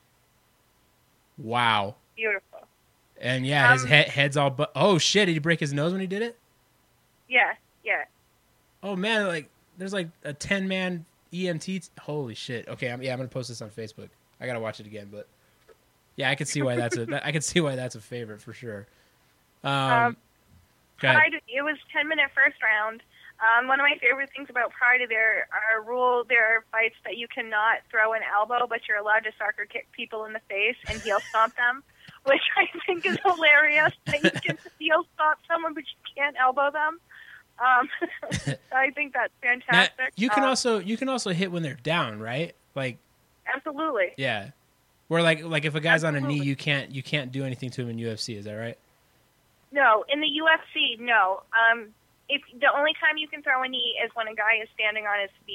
Wow. Beautiful. And yeah, his Um, he- head's all. Bu- oh shit! Did he break his nose when he did it? Yeah, yeah. Oh man! Like, there's like a ten man E M T. T- Holy shit! Okay, I'm, yeah, I'm gonna post this on Facebook. I gotta watch it again, but yeah, I can see why that's a. that, I can see why that's a favorite for sure. Um, Um, go ahead. Pride, it was ten minute first round. Um, one of my favorite things about Pride, there are rule, there are fights that you cannot throw an elbow, but you're allowed to soccer kick people in the face and heel stomp them, which I think is hilarious. That you can heel stomp someone, but you can't elbow them. Um, I think that's Now, fantastic. you can Um, also you can also hit when they're down, right? Like, absolutely. yeah, where like like if a guy's on a knee, Absolutely. you can't you can't do anything to him in U F C. Is that right? No, in the U F C, no. Um, if the only time you can throw a knee is when a guy is standing on his feet.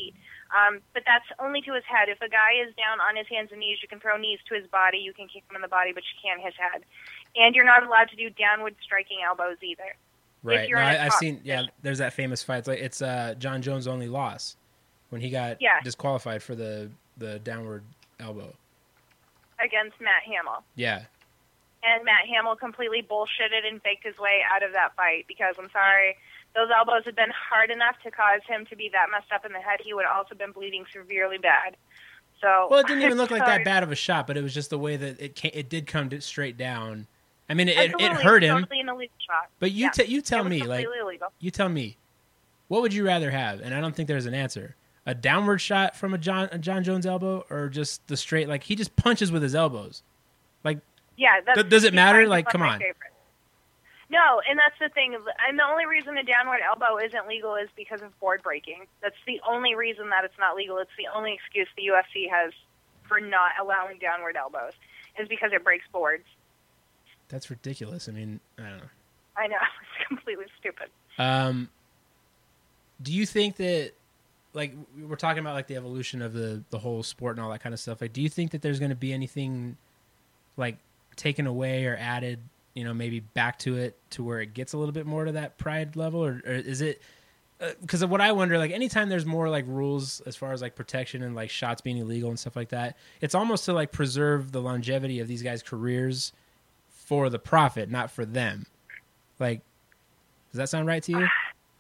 Um, but that's only to his head. If a guy is down on his hands and knees, you can throw knees to his body. You can kick him in the body, but you can't his head. And you're not allowed to do downward striking elbows either. Right. If you're No, in a I, I've top seen. Yeah, position. there's that famous fight. It's, like, it's uh, John Jones' only loss when he got Yeah. disqualified for the the downward elbow. Against Matt Hamill. Yeah. And Matt Hamill completely bullshitted and faked his way out of that fight because, I'm sorry, those elbows had been hard enough to cause him to be that messed up in the head. He would have also been bleeding severely bad. So, Well, it didn't even look like sorry. that bad of a shot, but it was just the way that it came, it did come to, straight down. I mean, it, it, Absolutely, it hurt was him. Totally an illegal shot. But you Yeah. te- you tell It was me, like, completely illegal. you tell me, what would you rather have? And I don't think there's an answer. A downward shot from a John a John Jones elbow, or just the straight, like, he just punches with his elbows. Like, Yeah, that's, Th- does it he's matter? probably Like, one of come my on. favorites. No, and that's the thing. And the only reason a downward elbow isn't legal is because of board breaking. That's the only reason that it's not legal. It's the only excuse the U F C has for not allowing downward elbows is because it breaks boards. that's ridiculous. I mean, I don't know. I know. It's completely stupid. Um, do you think that, like, we we're talking about, like, the evolution of the, the whole sport and all that kind of stuff. Like, do you think that there's going to be anything, like, taken away or added, you know, maybe back to it to where it gets a little bit more to that pride level? Or, or is it, because of what I wonder, like, anytime there's more, like, rules as far as, like, protection and, like, shots being illegal and stuff like that, it's almost to, like, preserve the longevity of these guys' careers for the profit, not for them. Like, does that sound right to you?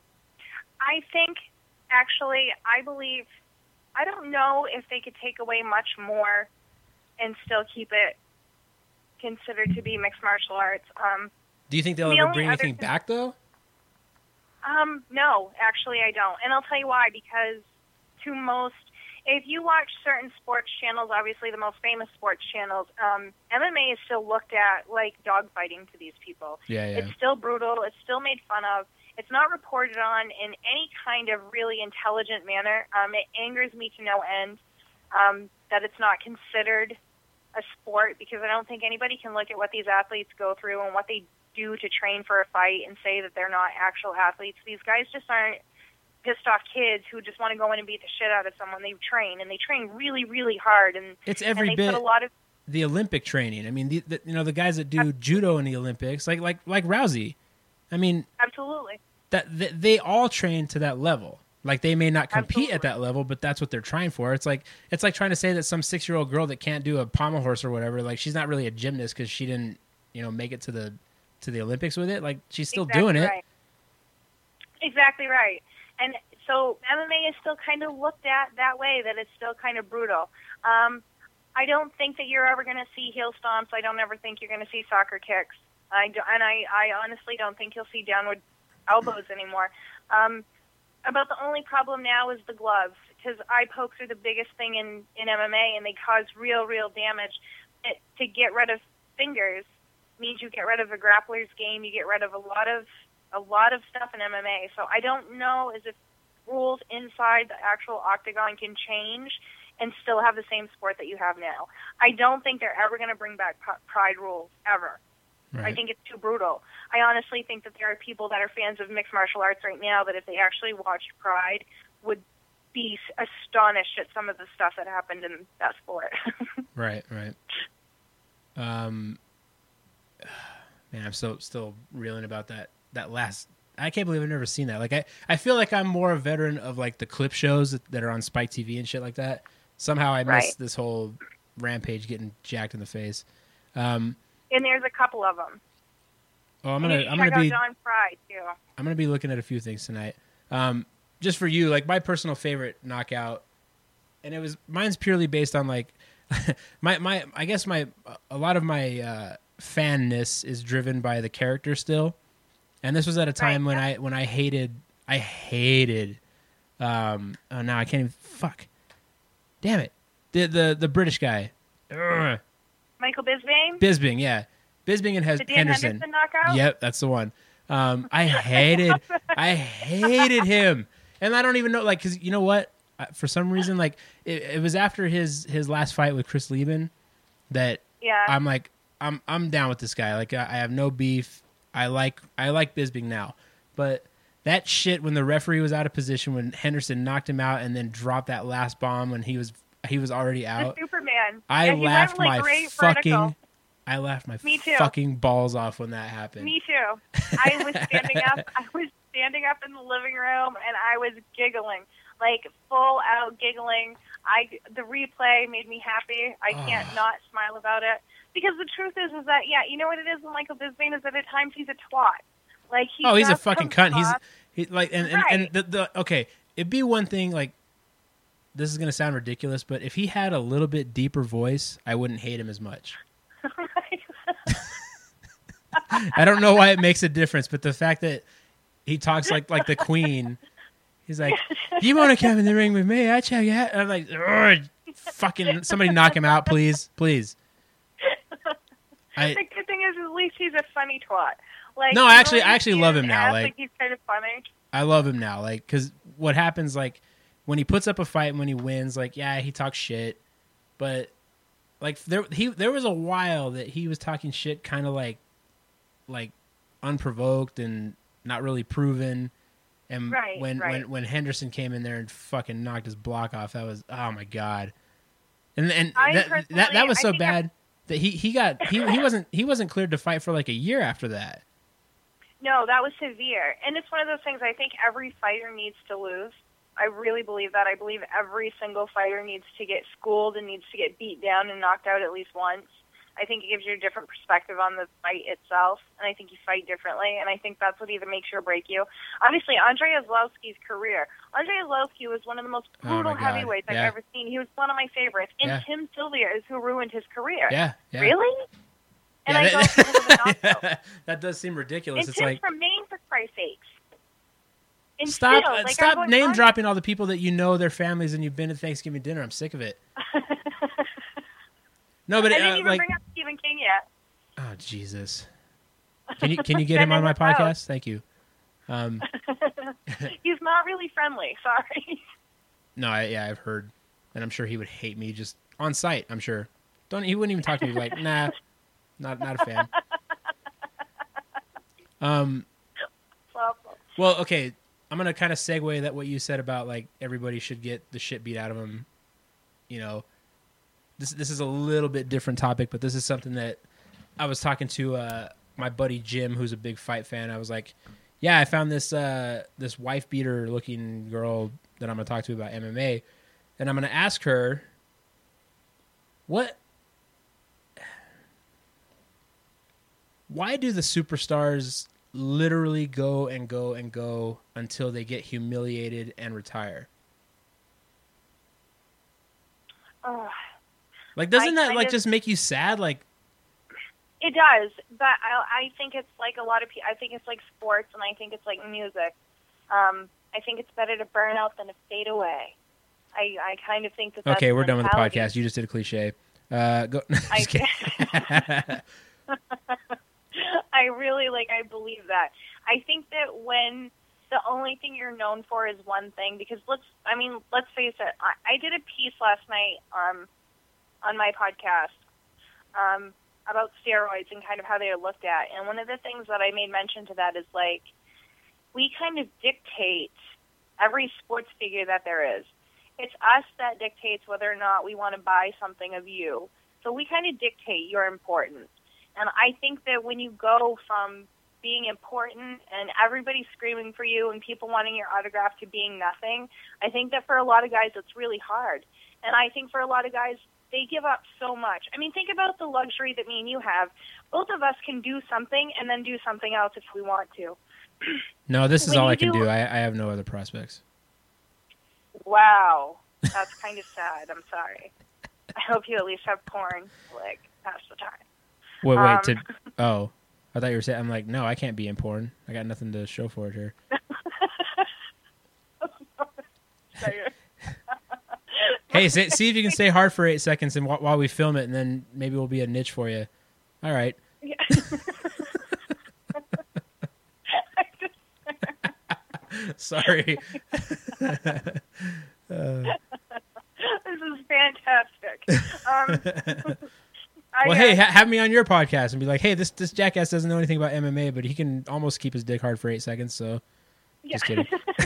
I think, actually, I believe, I don't know if they could take away much more and still keep it considered to be mixed martial arts. Um, Do you think they'll the ever only bring other anything thing- back, though? Um, no, actually I don't. And I'll tell you why, because to most, if you watch certain sports channels, obviously the most famous sports channels, um, M M A is still looked at like dogfighting to these people. Yeah, yeah. It's still brutal. It's still made fun of. It's not reported on in any kind of really intelligent manner. Um, it angers me to no end um, that it's not considered a sport because I don't think anybody can look at what these athletes go through and what they do to train for a fight and say that they're not actual athletes. These guys just aren't pissed off kids who just want to go in and beat the shit out of someone. They train, and they train really, really hard. And It's every and they bit put a lot of the Olympic training. I mean, the, the, you know, the guys that do judo in the Olympics, like like like Rousey. I mean, absolutely. that they, they all train to that level. Like, they may not compete Absolutely. at that level, but that's what they're trying for. It's like it's like trying to say that some six year old girl that can't do a pommel horse or whatever, like, she's not really a gymnast because she didn't, you know, make it to the to the Olympics with it. Like, she's still Exactly doing it. right. Exactly right. And so M M A is still kind of looked at that way, that it's still kind of brutal. Um, I don't think that you're ever going to see heel stomps. I don't ever think you're going to see soccer kicks. I do, and I, I honestly don't think you'll see downward elbows anymore. Um, about the only problem now is the gloves, because eye pokes are the biggest thing in, in M M A, and they cause real, real damage. It, to get rid of fingers means you get rid of a grappler's game. You get rid of a lot of a lot of stuff in M M A. So I don't know as if rules inside the actual octagon can change and still have the same sport that you have now. I don't think they're ever going to bring back p- pride rules, ever. Right. I think it's too brutal. I honestly think that there are people that are fans of mixed martial arts right now that if they actually watched Pride would be astonished at some of the stuff that happened in that sport. Right, right. Um, man, I'm so still reeling about that that last. I can't believe I've never seen that. Like, I, I feel like I'm more a veteran of, like, the clip shows that, that are on Spike T V and shit like that. Somehow I Right. missed this whole Rampage getting jacked in the face. Um, And there's a couple of them. oh, I'm And gonna you I'm should check gonna be out John Pride too. I'm gonna be looking at a few things tonight. Um, just for you, like, my personal favorite knockout, and it was mine's purely based on, like, my my I guess my a lot of my uh, fanness is driven by the character still, and this was at a time Right, when yeah. I when I hated I hated um oh now I can't even fuck damn it the the the British guy Ugh. Michael Bisping? Bisbing, yeah, Bisbing and Hes- The Dan Henderson. Henderson knockout? Yep, that's the one. Um, I hated, I hated him, and I don't even know, like, because you know what? I- For some reason, like, it, it was after his his last fight with Chris Lieben that Yeah. I'm like, I'm I'm down with this guy. Like, I, I have no beef. I like I like Bisbing now, but that shit when the referee was out of position, when Henderson knocked him out and then dropped that last bomb when he was he was already out. The Superman. I yeah, laughed went, like, my right fucking vertical. I laughed my Me too. fucking balls off when that happened. Me too. I was standing up. I was standing up in the living room, and I was giggling, like full out giggling. I the replay made me happy. I can't Oh. not smile about it because the truth is, is that yeah, you know what it is with Michael Bisping is that at times he's a twat. Like he oh, he's a just fucking comes cunt. He's off- he like and and, Right. and the, the okay. It'd be one thing like this is gonna sound ridiculous, but if he had a little bit deeper voice, I wouldn't hate him as much. I don't know why it makes a difference, but the fact that he talks like like the Queen, he's like, "You want to come in the ring with me? I tell you." And I'm like, "Ugh, fucking somebody knock him out, please, please." I the good thing is, at least he's a funny twat. Like No, you I know, actually- when I you actually see love his him now, ass, like- he's kind of funny. I love him now, like because what happens like when he puts up a fight and when he wins, like yeah, he talks shit, but like there he there was a while that he was talking shit, kind of like like unprovoked and not really proven. And Right, when, right. when when Henderson came in there and fucking knocked his block off, that was oh my god. And and I that, that personally- that was I so think I- bad that he, he got he, he wasn't he wasn't cleared to fight for like a year after that. No, that was severe. And it's one of those things I think every fighter needs to lose. I really believe that. I believe every single fighter needs to get schooled and needs to get beat down and knocked out at least once. I think it gives you a different perspective on the fight itself, and I think you fight differently, and I think that's what either makes you or break you. Obviously, Andrei Arlovski's career. Andrei Arlovski was one of the most Oh, my brutal God. heavyweights Yeah. I've ever seen. He was one of my favorites. And Yeah. Tim Sylvia is who ruined his career. Yeah, yeah. Really? And Yeah, I that, go, "Well, it's not so." that does seem ridiculous. And It's Tim's like from Maine, for Christ's sakes. And stop still, uh, like, I'm stop going, name "Andre-" dropping all the people that you know, their families, and you've been to Thanksgiving dinner. I'm sick of it. No, but I uh, didn't even like bring up Stephen King yet. oh Jesus, can you can you get him on my Send him a note. podcast? Thank you. Um, He's not really friendly. Sorry. no, I, yeah, I've heard, and I'm sure he would hate me just on sight. I'm sure. Don't he wouldn't even talk to me like nah, not not a fan. Um. Awful. Well, okay. I'm gonna kind of segue that what you said about like everybody should get the shit beat out of them. You know, this this is a little bit different topic, but this is something that I was talking to uh, my buddy Jim, who's a big fight fan. I was like, "Yeah, I found this uh, this wife beater looking girl that I'm gonna talk to about M M A, and I'm gonna ask her what." Why do the superstars literally go and go and go until they get humiliated and retire? Ugh. Like, doesn't I that kind like of- just make you sad? Like, It does, but I, I think it's like a lot of people. I think it's like sports, and I think it's like music. Um, I think it's better to burn out than to fade away. I, I kind of think that. That's okay, we're done with the mentality. podcast. You just did a cliche. Uh, go. I- Just kidding. I really like. I believe that. I think that when the only thing you're known for is one thing, because let's. I mean, let's face it. I, I did a piece last night um, on my podcast um, about steroids and kind of how they are looked at. And one of the things that I made mention to that is like we kind of dictate every sports figure that there is. It's us that dictates whether or not we want to buy something of you. So we kind of dictate your importance. And I think that when you go from being important and everybody screaming for you and people wanting your autograph to being nothing, I think that for a lot of guys it's really hard. And I think for a lot of guys, they give up so much. I mean, think about the luxury that me and you have. Both of us can do something and then do something else if we want to. No, this is When all you I can do- do. I, I have no other prospects. Wow. That's kind of sad. I'm sorry. I hope you at least have porn, like, pass the time. Wait, wait. Um, to oh, I thought you were saying. I'm like, no, I can't be in porn. I got nothing to show for it here. Hey, say, see if you can stay hard for eight seconds, and wh- while we film it, and then maybe we'll be a niche for you. All right. Yeah. Sorry. uh, This is fantastic. Um, I, well, uh, hey, ha- have me on your podcast and be like, hey, this this jackass doesn't know anything about M M A, but he can almost keep his dick hard for eight seconds. So Just kidding.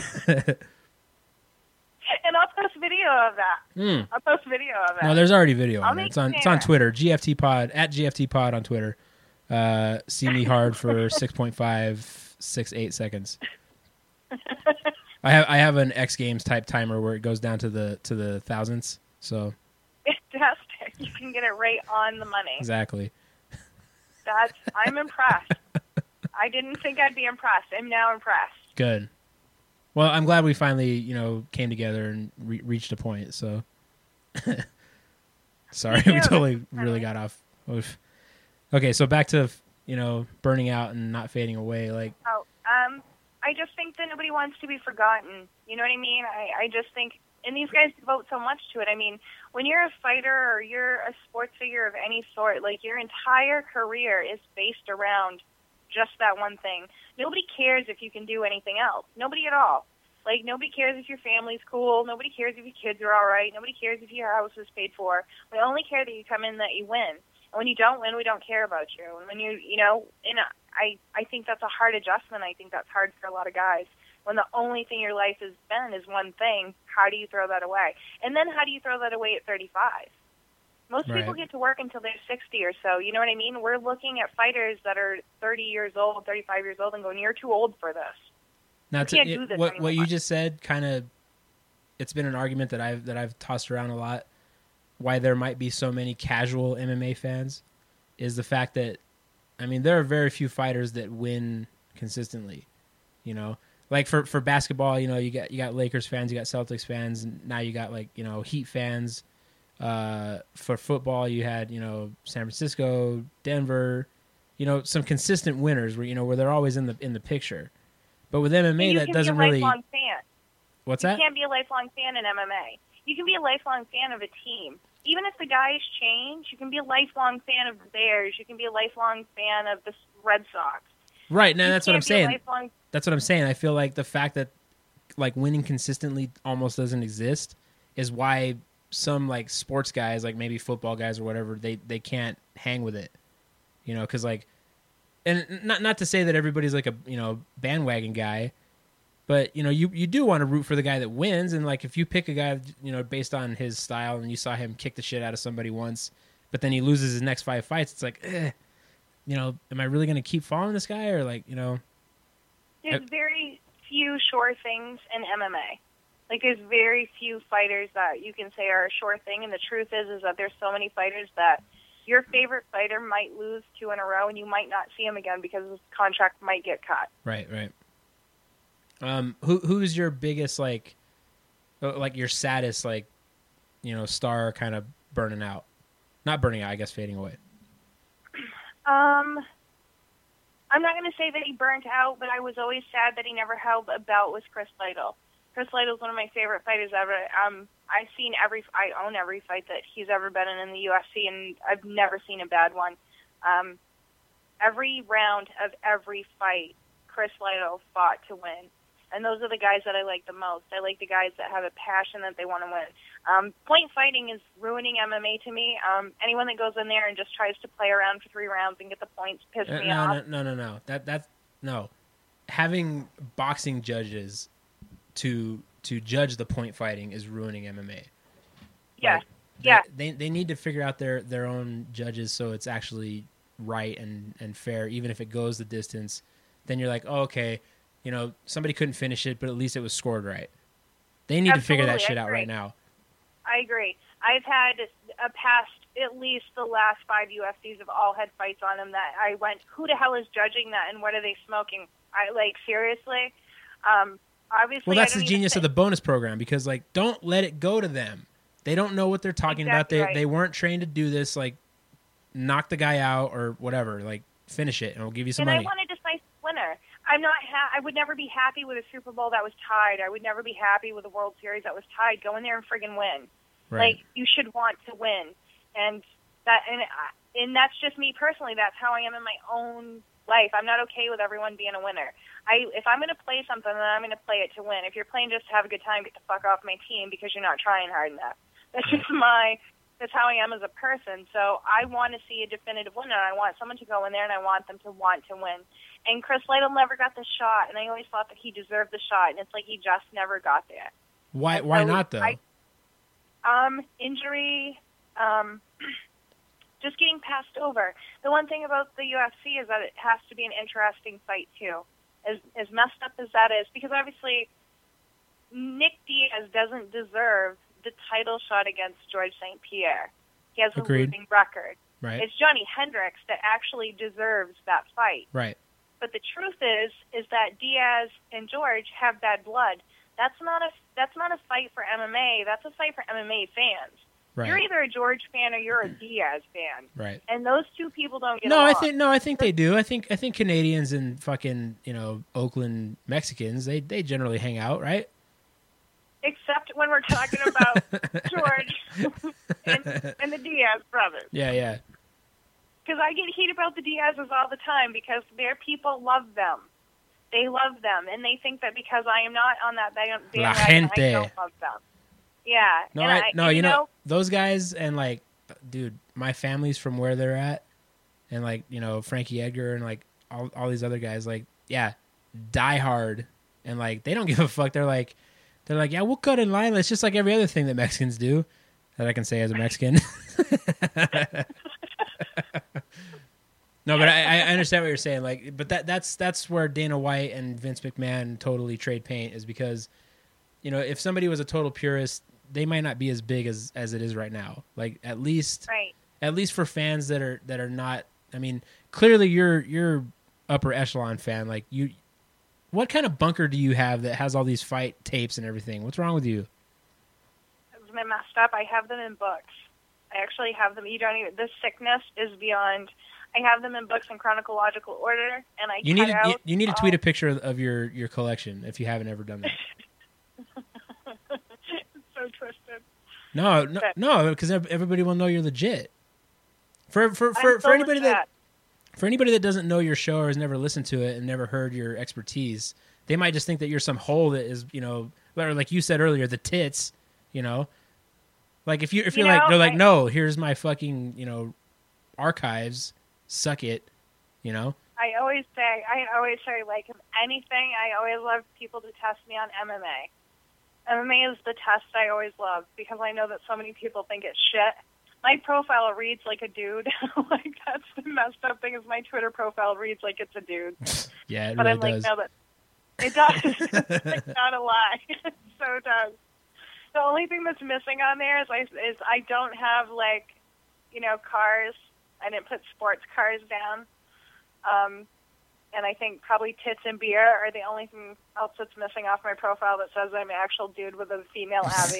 And I'll post video of that. Mm. I'll post video of that. No, there's already video I'll on it. make It's on it it's on fair. Twitter. G F T Pod at G F T Pod on Twitter. Uh, see me hard for six point five six eight seconds. I have I have an X Games type timer where it goes down to the to the thousandths. So Fantastic. You can get it right on the money. exactly. That's I'm impressed. I didn't think I'd be impressed. I'm now impressed. Good. Well, I'm glad we finally, you know, came together and re- reached a point. So, sorry, Me we too. totally really got off. Oof. Okay, so back to, you know, burning out and not fading away. Like, Oh, um, I just think that nobody wants to be forgotten. You know what I mean? I, I just think, and these guys devote so much to it. I mean, when you're a fighter or you're a sports figure of any sort, like your entire career is based around just that one thing. Nobody cares if you can do anything else. Nobody at all. Like, nobody cares if your family's cool. Nobody cares if your kids are all right. Nobody cares if your house is paid for. We only care that you come in, that you win. And when you don't win, we don't care about you. And when you, you know, and I, I think that's a hard adjustment. I think that's hard for a lot of guys. When the only thing your life has been is one thing, how do you throw that away? And then how do you throw that away at thirty-five? Most Right. people get to work until they're sixty or so. You know what I mean? We're looking at fighters that are thirty years old, thirty-five years old, and going, "You're too old for this." now You to, can't it- do this what what you anymore. just said, kind of, it's been an argument that I've that I've tossed around a lot. Why there might be so many casual M M A fans is the fact that, I mean, there are very few fighters that win consistently. You know, like for, for basketball, you know, you got you got Lakers fans, you got Celtics fans, and now you got like, you know, Heat fans. Uh, for football, you had, you know, San Francisco, Denver, you know, some consistent winners where, you know, where they're always in the in the picture. But with M M A, And you that can doesn't be a really. lifelong fan. What's You that? can't be a lifelong fan in M M A. You can be a lifelong fan of a team. Even if the guys change, you can be a lifelong fan of the Bears. You can be a lifelong fan of the Red Sox. Right. No, You that's what I'm can't be a saying. lifelong- That's what I'm saying. I feel like the fact that like winning consistently almost doesn't exist is why some like sports guys, like maybe football guys or whatever, they they can't hang with it. You know, because like, and not not to say that everybody's like a you know bandwagon guy, but you know you you do want to root for the guy that wins, and like if you pick a guy you know based on his style and you saw him kick the shit out of somebody once, but then he loses his next five fights, it's like, eh, you know, am I really going to keep following this guy or like you know? There's very few sure things in M M A. Like, there's very few fighters that you can say are a sure thing, and the truth is is that there's so many fighters that your favorite fighter might lose two in a row, and you might not see him again because his contract might get cut. Right, right. Um, who who's your biggest like, uh, like your saddest like, you know, star kind of burning out, not burning out, I guess fading away. Um, I'm not going to say that he burnt out, but I was always sad that he never held a belt with Chris Lytle. Chris Lytle's one of my favorite fighters ever. Um, I've seen every, I own every fight that he's ever been in in the U F C, and I've never seen a bad one. Um, every round of every fight, Chris Lytle fought to win. And those are the guys that I like the most. I like the guys that have a passion that they want to win. Um, point fighting is ruining M M A to me. Um, anyone that goes in there and just tries to play around for three rounds and get the points pisses Uh, me no, off. no, no, no, no. That that's no. Having boxing judges to to judge the point fighting is ruining M M A. Yeah, Like, yeah. They, they they need to figure out their their own judges so it's actually right and and fair, even if it goes the distance. Then you're like, oh, okay, you know, somebody couldn't finish it, but at least it was scored right. They need to figure that Absolutely, shit I out agree. right now. I agree. I've had a past, at least the last five U F Cs have all had fights on them that I went, who the hell is judging that and what are they smoking? I like, seriously? Um, obviously, Well, that's I the don't even genius of think- the bonus program because, like, don't let it go to them. They don't know what they're talking Exactly about. They right. they weren't trained to do this. Like, knock the guy out or whatever. Like, finish it, and we'll give you some And money. I want a decisive winner. I'm not. Ha- I would never be happy with a Super Bowl that was tied. I would never be happy with a World Series that was tied. Go in there and friggin' win. Right. Like, you should want to win, and that and I- and that's just me personally. That's how I am in my own life. I'm not okay with everyone being a winner. I if I'm going to play something, then I'm going to play it to win. If you're playing just to have a good time, get the fuck off my team because you're not trying hard enough. That's just my That's how I am as a person. So I want to see a definitive winner. I want someone to go in there, and I want them to want to win. And Chris Lytle never got the shot, and I always thought that he deserved the shot, and it's like he just never got there. Why? And Why so not though? I, um, injury, um, just getting passed over. The one thing about the U F C is that it has to be an interesting fight too. As as messed up as that is, because obviously Nick Diaz doesn't deserve the title shot against George Saint Pierre. He has Agreed. a losing record. Right. It's Johnny Hendricks that actually deserves that fight. Right. But the truth is, is that Diaz and George have bad blood. That's not a that's not a fight for M M A. That's a fight for M M A fans. Right. You're either a George fan or you're a Diaz fan. Right. And those two people don't get No, along. I think no, I think they do. I think I think Canadians and fucking, you know, Oakland Mexicans, they they generally hang out, right? Except when we're talking about George and, and the Diaz brothers. Yeah, yeah. Because I get heat about the Diazes all the time because their people love them. They love them, and they think that because I am not on that bandwagon, La I gente. don't love them. Yeah. No, and I, I, no, and you know, those guys and like, dude, my family's from where they're at, and like, you know, Frankie Edgar and like all all these other guys, like, yeah, die hard, and like they don't give a fuck. They're like, they're like, yeah, we'll cut in line. It's just like every other thing that Mexicans do, that I can say as a Mexican. No, but I, I understand what you're saying. Like, but that that's that's where Dana White and Vince McMahon totally trade paint, is because, you know, if somebody was a total purist, they might not be as big as, as it is right now. Like, at least, right. at least for fans that are that are not. I mean, clearly you're you're upper echelon fan. Like, you, what kind of bunker do you have that has all these fight tapes and everything? What's wrong with you? Isn't it messed up? I have them in books. I actually have them. You don't even. This sickness is beyond. I have them in books in chronological order, and I You cut need to, out you, you need to all- tweet a picture of your, your collection if you haven't ever done that. It's so twisted. No, no, no, because everybody will know you're legit. For for for, I'm for so anybody that legit. for anybody that doesn't know your show or has never listened to it and never heard your expertise, they might just think that you're some hole that is, you know, or like you said earlier, the tits, you know. Like if you if You you're like know, they're like, I- no, here's my fucking, you know, archives, suck it, you know. I always say, I always say, like, if anything, I always love people to test me on M M A. M M A is the test I always love because I know that so many people think it's shit. My profile reads like a dude. Like, that's the messed up thing is my Twitter profile reads like it's a dude. Yeah, it But really I'm like, does. no, but it does. It's not a lie. It so does. The only thing that's missing on there is I, is I don't have, like, you know, cars. I didn't put sports cars down. Um, and I think probably tits and beer are the only thing else that's missing off my profile that says I'm an actual dude with a female Abby.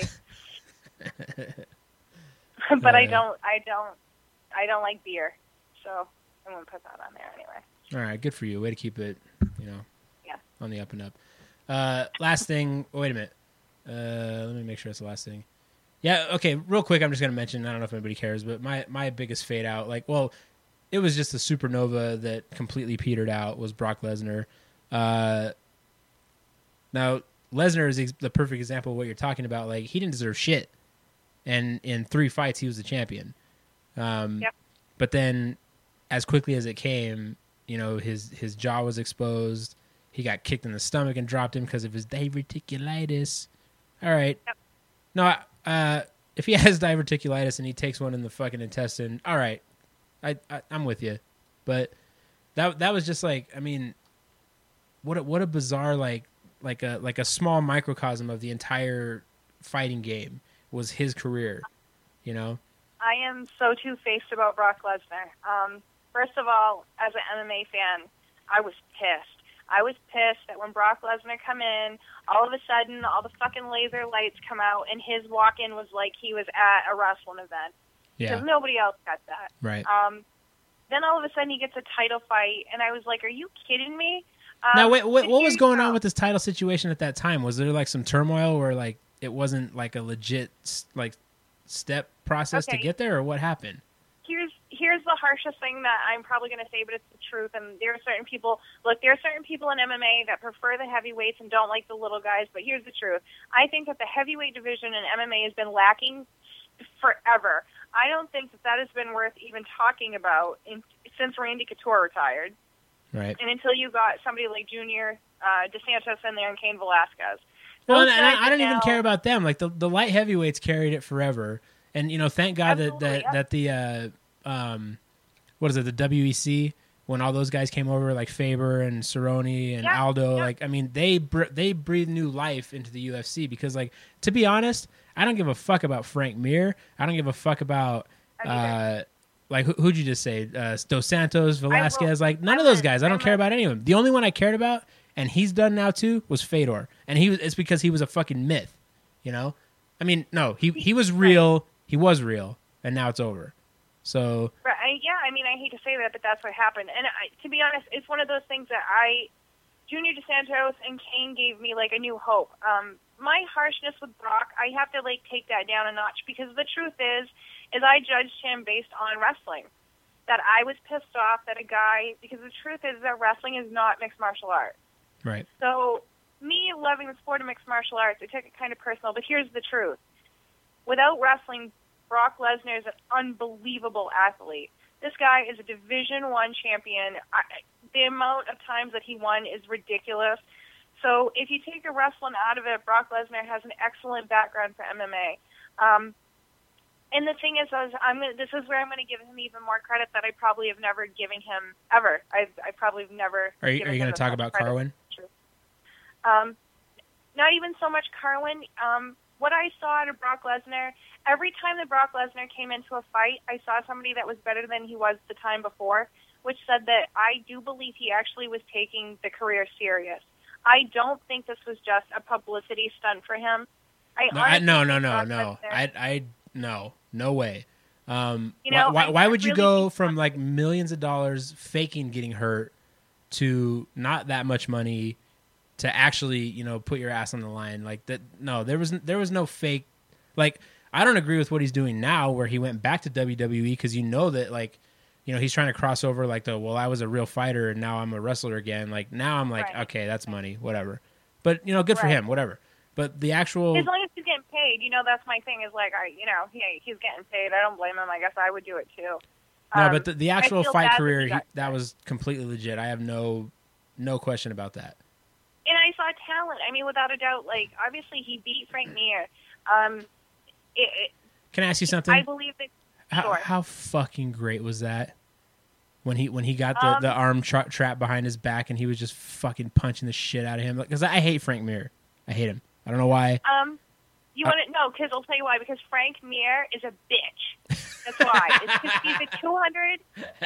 But I Uh, don't, I don't, I don't like beer, so I won't put that on there anyway. All right, good for you. Way to keep it, you know, Yeah. on the up and up. Uh, last thing. Wait a minute. Uh, let me make sure it's the last thing. Yeah. Okay. Real quick, I'm just gonna mention. I don't know if anybody cares, but my my biggest fade out, like, well, it was just a supernova that completely petered out. Was Brock Lesnar. Uh, now Lesnar is ex- the perfect example of what you're talking about. Like, he didn't deserve shit, and in three fights he was the champion. Um, Yep. But then, as quickly as it came, you know, his his jaw was exposed. He got kicked in the stomach and dropped him because of his diverticulitis. All right. Yep. No, uh, if he has diverticulitis and he takes one in the fucking intestine, all right, I, I I'm with you. But that that was just like, I mean, what a, what a bizarre like like a like a small microcosm of the entire fighting game was his career, you know. I am so two-faced about Brock Lesnar. Um, first of all, as an M M A fan, I was pissed. I was pissed that when Brock Lesnar come in, all of a sudden, all the fucking laser lights come out, and his walk-in was like he was at a wrestling event. Yeah. Because nobody else got that. Right. Um, then all of a sudden, he gets a title fight, and I was like, are you kidding me? Um, Now, wait, what, but what here was you going go. on with this title situation at that time? Was there like some turmoil where like it wasn't like a legit s- like step process to Okay. get there, or what happened? Here's here's the harshest thing that I'm probably going to say, but it's the truth. And there are certain people. Look, there are certain people in M M A that prefer the heavyweights and don't like the little guys. But here's the truth. I think that the heavyweight division in M M A has been lacking forever. I don't think that that has been worth even talking about in, since Randy Couture retired. Right. And until you got somebody like Junior uh, DeSantos in there and Cain Velasquez. Well, Those and guys I, I don't now, even care about them. Like the the light heavyweights carried it forever, and you know, thank God that that, yeah. that the uh, um, what is it, the W E C, when all those guys came over, like Faber and Cerrone and yeah, Aldo, yeah. like I mean, they br- they breathed new life into the U F C because, like, to be honest, I don't give a fuck about Frank Mir. I don't give a fuck about uh, like who, who'd you just say, uh, Dos Santos, Velasquez, like none I of those will- guys. I don't I care will- about any of them. The only one I cared about, and he's done now too, was Fedor, and he was it's because he was a fucking myth, you know. I mean, no, he he was real. He was real, and now it's over. So Right, I, yeah, I mean, I hate to say that, but that's what happened. And I, to be honest, it's one of those things that I, Junior DeSantos and Cain gave me like a new hope. Um, my harshness with Brock, I have to like take that down a notch because the truth is, is I judged him based on wrestling. That I was pissed off that a guy, because the truth is that wrestling is not mixed martial arts. right, So me loving the sport of mixed martial arts, I took it kind of personal. But here's the truth: without wrestling, Brock Lesnar is an unbelievable athlete. This guy is a Division One champion. I, the amount of times that he won is ridiculous. So if you take the wrestling out of it, Brock Lesnar has an excellent background for M M A. Um, and the thing is, is I'm gonna, this is where I'm going to give him even more credit that I probably have never given him ever. I I probably have never. are you given are you him going to as talk much about credit. Carwin? Um, not even so much Carwin. Um, what I saw out of Brock Lesnar, every time that Brock Lesnar came into a fight, I saw somebody that was better than he was the time before, which said that I do believe he actually was taking the career serious. I don't think this was just a publicity stunt for him. I No, I, honestly no, no, think no, Brock no. Lesnar- I, I, no, no way. Um, You know, why, why, I- why I would you really go think- from like millions of dollars faking getting hurt to not that much money to actually, you know, put your ass on the line like that? No, there was there was no fake. Like, I don't agree with what he's doing now, where he went back to W W E because you know that, like, you know, he's trying to cross over like the well, I was a real fighter and now I'm a wrestler again. Like now I'm like, Right. okay, that's money, whatever. But you know, good for Right. him, whatever. But the actual As long as he's getting paid, you know, that's my thing. Is like, I, you know, he he's getting paid. I don't blame him. I guess I would do it too. No, Um, but the, the I actual feel fight bad that career, he he, got that sick. was completely legit. I have no no question about that. And I saw talent. I mean, without a doubt, like, obviously he beat Frank Mir. Um, it, it, Can I ask you something? I believe that. how, sure. how fucking great was that when he when he got the, Um, the arm tra- trap behind his back and he was just fucking punching the shit out of him? Because I hate Frank Mir. I hate him. I don't know why. Um, you Uh, want to know? Because I'll tell you why. Because Frank Mir is a bitch. That's why. It's because he's a two hundred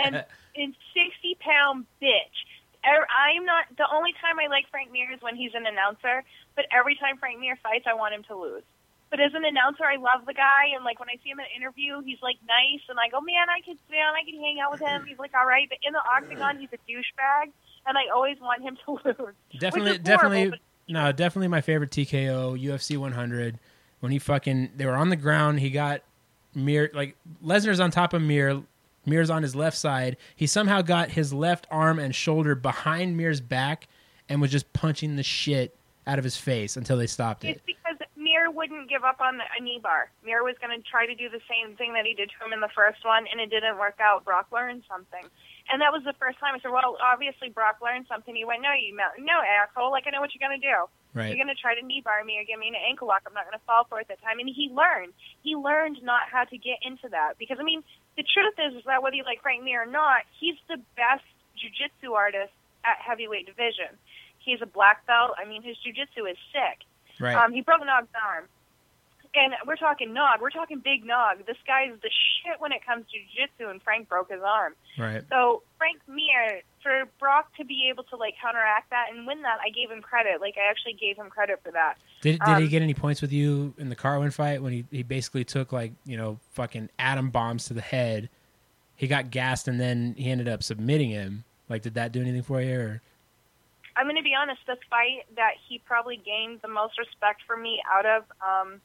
sixty pound bitch. Er- I'm not the only time I like Frank Mir is when he's an announcer. But every time Frank Mir fights, I want him to lose. But as an announcer, I love the guy, and like when I see him in an interview, he's like nice, and I go, man, I could, man, I could hang out with him. He's like, all right, but in the octagon, he's a douchebag, and I always want him to lose. Definitely, Which is definitely, horrible, but- no, definitely my favorite T K O, U F C one hundred. When he fucking, they were on the ground. He got Mir, like Lesnar's on top of Mir. Mir's on his left side. He somehow got his left arm and shoulder behind Mir's back and was just punching the shit out of his face until they stopped It's it. because Mir wouldn't give up on the, a knee bar. Mir was going to try to do the same thing that he did to him in the first one, and it didn't work out. Brock learned something. And that was the first time I said, well, obviously Brock learned something. He went, no, you no, asshole. Like, I know what you're going to do. Right. You're going to try to knee bar me or give me an ankle lock. I'm not going to fall for it that time. And he learned. He learned not how to get into that. Because, I mean, the truth is, is that whether you like Frank Mir or not, he's the best jiu-jitsu artist at heavyweight division. He's a black belt. I mean, his jiu-jitsu is sick. Right. Um, he broke Nog's arm. And we're talking Nog. We're talking big Nog. This guy's the shit when it comes to jiu-jitsu, and Frank broke his arm. Right. So Frank Mir, for Brock to be able to, like, counteract that and win that, I gave him credit. Like, I actually gave him credit for that. Did did Um, he get any points with you in the Carwin fight when he, he basically took, like, you know, fucking atom bombs to the head? He got gassed and then he ended up submitting him. Like, did that do anything for you? Or? I'm going to be honest, the fight that he probably gained the most respect for me out of, um,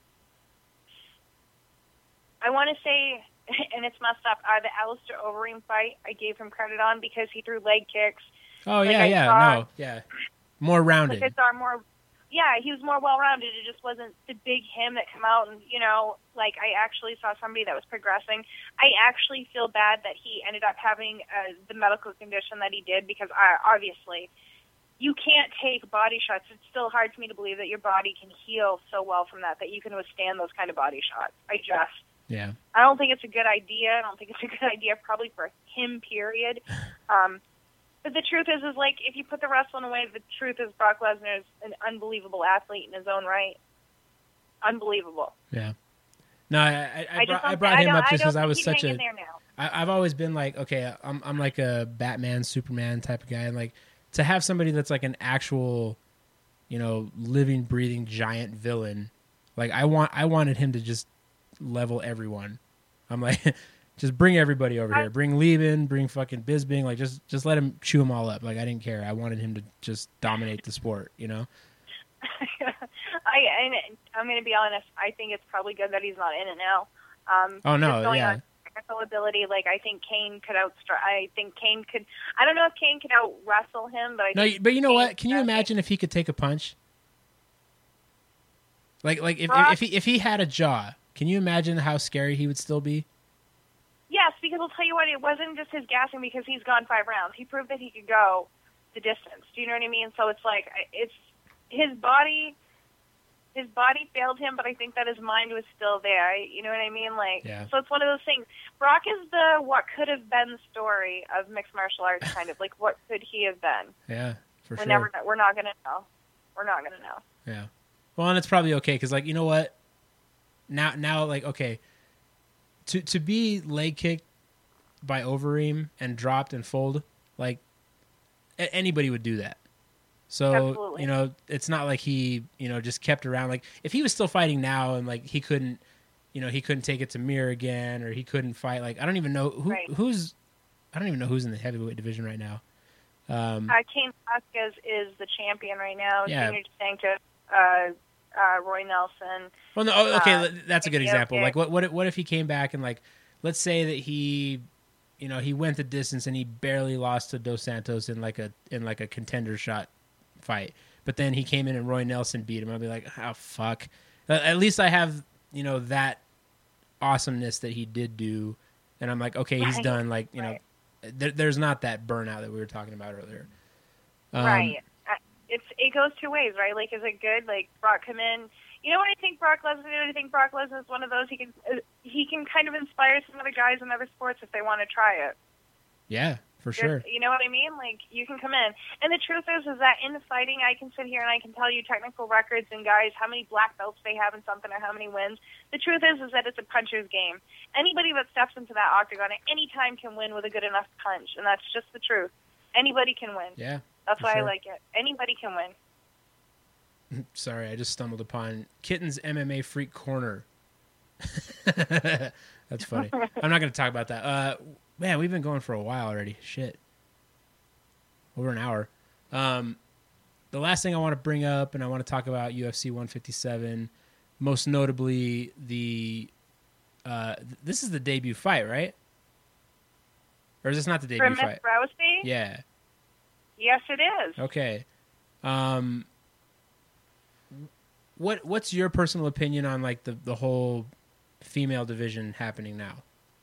I want to say, and it's messed up, uh, the Alistair Overeem fight I gave him credit on because he threw leg kicks. Oh, Like, yeah, I yeah, saw- no, yeah. More But rounded. his arm more, yeah, he was more well-rounded. It just wasn't the big him that come out and, you know, like I actually saw somebody that was progressing. I actually feel bad that he ended up having uh, the medical condition that he did because I, obviously you can't take body shots. It's still hard for me to believe that your body can heal so well from that, that you can withstand those kind of body shots. I just, yeah. I don't think it's a good idea. I don't think it's a good idea probably for him, period. Um, But the truth is, is like, if you put the wrestling away, the truth is Brock Lesnar is an unbelievable athlete in his own right. Unbelievable. Yeah. No, I I, I, I, brought, I I brought him up just because I think was he's such a. hanging there now. I, I've always been like, okay, I'm I'm like a Batman, Superman type of guy, and like to have somebody that's like an actual, you know, living, breathing giant villain. Like I want, I wanted him to just level everyone. I'm like. Just bring everybody over here. Bring Lieben, bring fucking Bisping. Like, just just let him chew them all up. Like, I didn't care. I wanted him to just dominate the sport, you know? I, and I'm going to be honest. I think it's probably good that he's not in it now. Um, oh, no, just going yeah. on technical ability, like, I think Kane could outstri- I think Kane could... I don't know if Kane could out-wrestle him, but I No, think but you know Kane what? Can you imagine if he could take a punch? Like, like if, if, if, he, if he had a jaw, can you imagine how scary he would still be? Yes, because I'll tell you what, it wasn't just his gassing because he's gone five rounds. He proved that he could go the distance. Do you know what I mean? So it's like, it's his body, his body failed him, but I think that his mind was still there. You know what I mean? Like, yeah. So it's one of those things. Brock is the what could have been story of mixed martial arts, kind of like what could he have been? Yeah, for we're sure. Never, we're not gonna know. We're not gonna know. Yeah. Well, and it's probably okay because, like, you know what? Now, now, like, okay. To to be leg kicked by Overeem and dropped and fold, like a- anybody would do that. So Absolutely. You know, it's not like he you know just kept around. Like if he was still fighting now and like he couldn't, you know, he couldn't take it to Mir again, or he couldn't fight. Like I don't even know who right. who's I don't even know who's in the heavyweight division right now. Um, uh, Cain Velasquez is the champion right now. Yeah. Junior Stanko, uh, uh, Roy Nelson. Well, no, oh, okay, Uh, that's a good okay, example. okay. Like, what, what, if- what if he came back and like, let's say that he, you know, he went the distance and he barely lost to Dos Santos in like a in like a contender shot fight, but then he came in and Roy Nelson beat him. I'd be like, oh fuck. Uh, At least I have you know that awesomeness that he did do, and I'm like, okay, he's Right. done. Like, you Right. know, there, there's not that burnout that we were talking about earlier. Um, right. Uh, It's it goes two ways, right? Like, is it good? Like Brock come in. You know what I think Brock Lesnar did? I think Brock Lesnar is one of those he can uh, he can kind of inspire some other guys in other sports if they want to try it. Yeah, for sure. You know what I mean? Like, you can come in. And the truth is, is that in fighting, I can sit here and I can tell you technical records and guys, how many black belts they have in something or how many wins. The truth is, is that it's a puncher's game. Anybody that steps into that octagon at any time can win with a good enough punch, and that's just the truth. Anybody can win. Yeah. That's for why sure. I like it. Anybody can win. Sorry, I just stumbled upon Kitten's M M A Freak Corner. That's funny. I'm not going to talk about that. Uh, man, we've been going for a while already. Shit. Over an hour. Um, the last thing I want to bring up, and I want to talk about U F C one fifty-seven, most notably the... Uh, th- this is the debut fight, right? Or is this not the For debut Miss fight? Rousey? Yeah. Yes, it is. Okay. Um, what what's your personal opinion on like the, the whole female division happening now?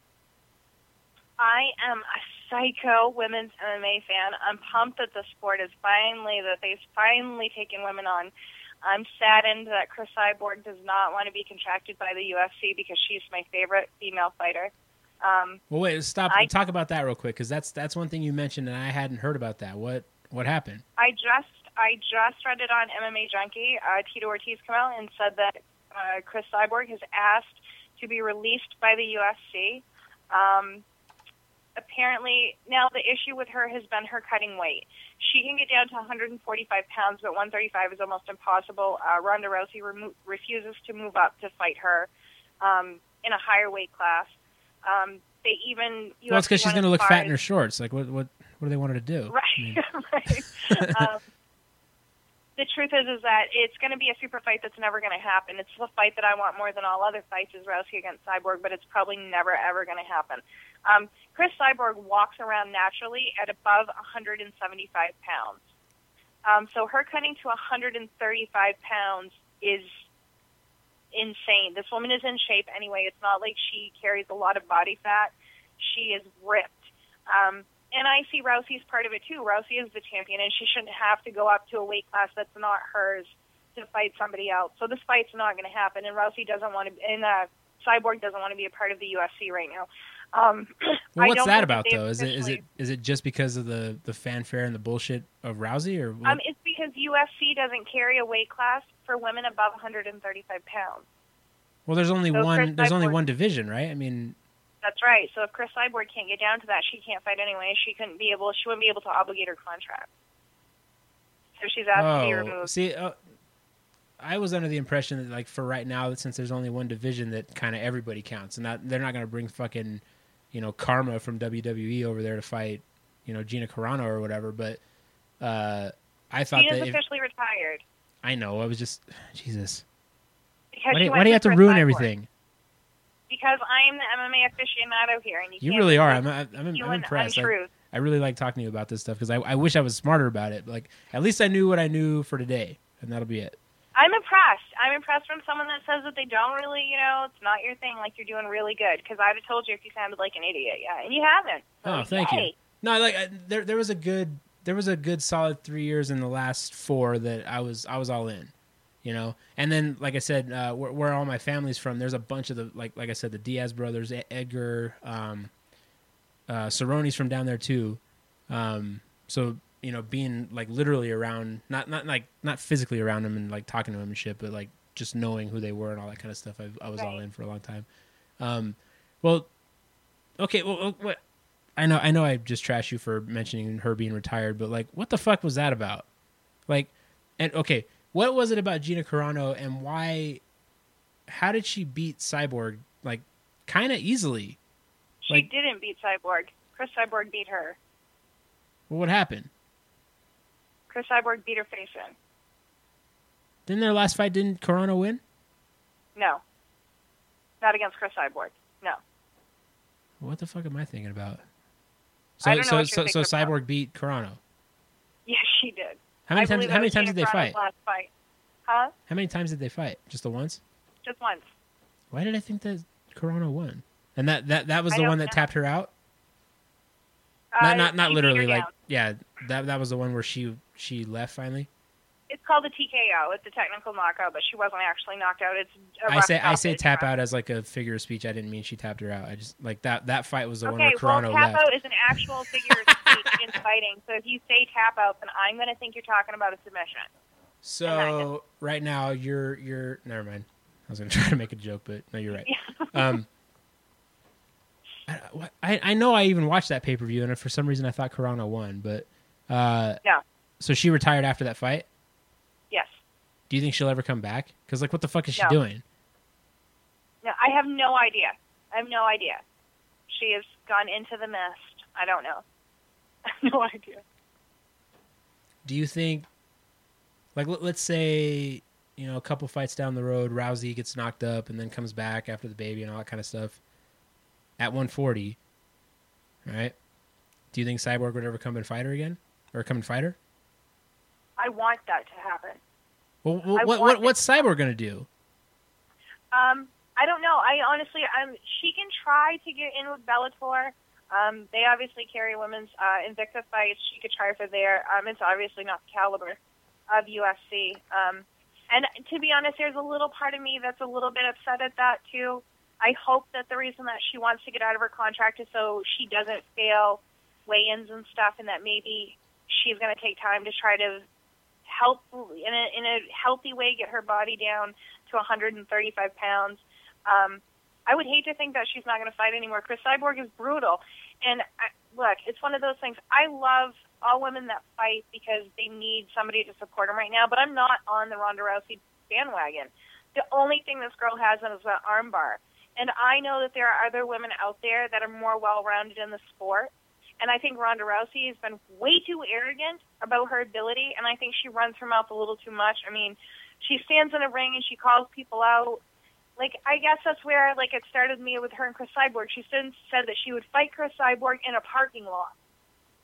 I am a psycho women's M M A fan. I'm pumped that the sport is finally, that they've finally taken women on. I'm saddened that Chris Cyborg does not want to be contracted by the U F C because she's my favorite female fighter. Um, Well, wait, stop. I- Talk about that real quick because that's that's one thing you mentioned and I hadn't heard about that. What what happened? I just I just read it on M M A Junkie. Uh, Tito Ortiz came out and said that uh, Chris Cyborg has asked to be released by the U F C. Um, apparently, now the issue with her has been her cutting weight. She can get down to one forty-five pounds, but one thirty-five is almost impossible. Uh, Ronda Rousey remo- refuses to move up to fight her um, in a higher weight class. Um, they even well, it's because she's going to look fat in her as- shorts. Like, what what what do they want her to do? Right, I mean, right. um, the truth is, is that it's going to be a super fight that's never going to happen. It's the fight that I want more than all other fights is Rousey against Cyborg, but it's probably never, ever going to happen. Um, Chris Cyborg walks around naturally at above one seventy-five pounds. Um, so her cutting to one hundred thirty-five pounds is insane. This woman is in shape anyway. It's not like she carries a lot of body fat. She is ripped. Um, and I see Rousey's part of it too. Rousey is the champion, and she shouldn't have to go up to a weight class that's not hers to fight somebody else. So this fight's not going to happen, and Rousey doesn't want to, and uh, Cyborg doesn't want to be a part of the U F C right now. Um, well, what's that that about though? Is it is it is it just because of the, the fanfare and the bullshit of Rousey, or what? Um, it's because U F C doesn't carry a weight class for women above one hundred thirty-five pounds. Well, there's only so one. Chris There's Cyborg, only one division, right? I mean, that's right. So if Chris Cyborg can't get down to that, she can't fight anyway. She couldn't be able. She wouldn't be able to obligate her contract. So she's asked oh, to be removed. See, uh, I was under the impression that, like, for right now, since there's only one division, that kind of everybody counts, and not they're not going to bring fucking, you know, Karma from W W E over there to fight, you know, Gina Carano or whatever. But uh, I thought she that is if, officially retired. I know. I was just Jesus. Because why do, she why do you have to Chris ruin Cyborg. everything? Because I am the M M A aficionado here, and you, You can't really are. just I'm, I'm, I'm, do I'm an impressed. I, untruth. I really like talking to you about this stuff because I, I wish I was smarter about it. Like, at least I knew what I knew for today, and that'll be it. I'm impressed. I'm impressed from someone that says that they don't really, you know, it's not your thing, like you're doing really good. Because I'd have told you if you sounded like an idiot, yeah, and you haven't. So, oh, thank yay. you. No, like I, there, there was a good, there was a good solid three years in the last four that I was, I was all in, you know. And then, like I said, uh, where, where all my family's from, there's a bunch of the, like, like I said, the Diaz brothers, Edgar, um, uh, Cerrone's from down there too. Um, so. You know, being like literally around, not not like not physically around him and like talking to him and shit, but like just knowing who they were and all that kind of stuff. I, I was right. all in for a long time. Um, well, okay, well, what? I know, I know, I just trashed you for mentioning her being retired, but like, what the fuck was that about? Like, and okay, what was it about Gina Carano and why? How did she beat Cyborg like kind of easily? She like, didn't beat Cyborg. Chris Cyborg beat her. Well, what happened? Chris Cyborg beat her face in. Didn't their last fight, didn't Carano win? No. Not against Chris Cyborg. No. What the fuck am I thinking about? So, I don't know so, what so, you're so thinking Cyborg about. beat Carano. Yes, she did. How many I times? believe How that many was times Gina did they Carano's fight? Last fight? Huh? How many times did they fight? Just the once? Just once. Why did I think that Carano won? And that, that, that was I the don't one that know. tapped her out. Uh, Not not not she beat her literally. Like down. yeah, that that was the one where she she left finally. It's called a T K O. It's a technical knockout, but she wasn't actually knocked out. It's a I rough say I say stoppage. tap out as like a figure of speech. I didn't mean she tapped her out. I just like that that fight was the one Okay, where well, Carano tap left. out is an actual figure of speech in fighting. So if you say tap out, then I'm going to think you're talking about a submission. So right now you're you're never mind. I was gonna try to make a joke, but no, you're right. um, I, I I know I even watched that pay per view, and for some reason I thought Carano won, but uh, No. So she retired after that fight. Yes. Do you think she'll ever come back? Because like, what the fuck is she No. doing? No, I have no idea. I have no idea. She has gone into the mist. I don't know. I have no idea. Do you think, like, let, let's say, you know, a couple fights down the road, Rousey gets knocked up and then comes back after the baby and all that kind of stuff at one forty, right? Do you think Cyborg would ever come and fight her again? Or come and fight her? I want that to happen. Well, well I what, want what it. what's Cyborg going to do? Um, I don't know. I honestly, um, she can try to get in with Bellator. Um, they obviously carry women's uh, Invicta fights. She could try for there. Um, it's obviously not the caliber of U F C. Um, and to be honest, there's a little part of me that's a little bit upset at that too. I hope that the reason that she wants to get out of her contract is so she doesn't fail weigh-ins and stuff, and that maybe she's going to take time to try to help in a, in a healthy way get her body down to one hundred thirty-five pounds. Um, I would hate to think that she's not going to fight anymore. Chris Cyborg is brutal. And I, look, it's one of those things. I love all women that fight because they need somebody to support them right now, but I'm not on the Ronda Rousey bandwagon. The only thing this girl has is an armbar. And I know that there are other women out there that are more well-rounded in the sport. And I think Ronda Rousey has been way too arrogant about her ability, and I think she runs her mouth a little too much. I mean, she stands in a ring and she calls people out. Like, I guess that's where, like, it started me with her and Chris Cyborg. She said, said that she would fight Chris Cyborg in a parking lot.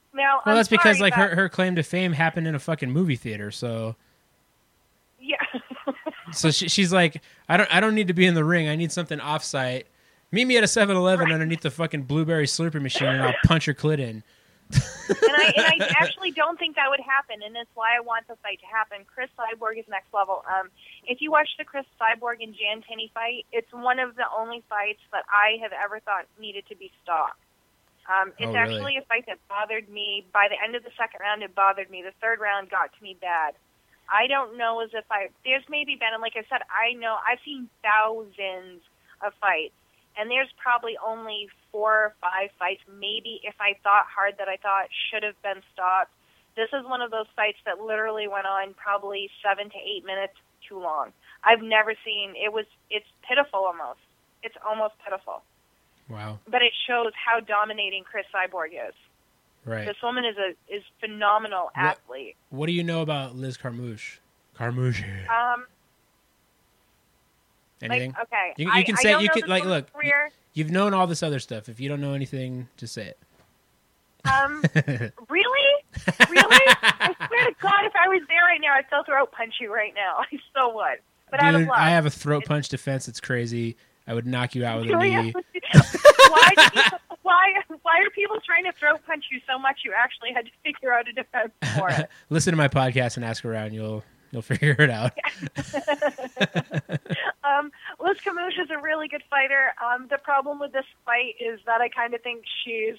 Now, Well, I'm that's because sorry, like but- her, her claim to fame happened in a fucking movie theater. So Yeah. so she, she's like, I don't I don't need to be in the ring. I need something offsite. Meet me at a seven eleven Right. underneath the fucking blueberry slurpee machine, and I'll punch your clit in. and I and I actually don't think that would happen, and that's why I want the fight to happen. Chris Cyborg is next level. Um, if you watch the Chris Cyborg and Jan Tinney fight, it's one of the only fights that I have ever thought needed to be stopped. Um, it's Oh, really? actually a fight that bothered me. By the end of the second round, it bothered me. The third round got to me bad. I don't know as if I there's maybe been, and like I said, I know I've seen thousands of fights. And there's probably only four or five fights, maybe if I thought hard, that I thought should have been stopped. This is one of those fights that literally went on probably seven to eight minutes too long. I've never seen, it was, it's pitiful almost. It's almost pitiful. Wow. But it shows how dominating Chris Cyborg is. Right. This woman is a is phenomenal What- athlete. What do you know about Liz Carmouche? Carmouche. Um, Anything? like, okay. You- you I- can I say- don't you know can- this like, woman's look, Career. You've known all this other stuff. If you don't know anything, just say it. Um, really? Really? I swear to God, if I was there right now, I'd still throat punch you right now. I still would. But out of Dude, love. I have a throat punch defense that's crazy. I would knock you out with a Really? knee. why, do you, why, why are people trying to throat punch you so much you actually had to figure out a defense for it? Listen to my podcast and ask around. You'll you'll figure it out. um, Liz Camouche is a really good fighter. Um, the problem with this fight is that I kind of think she's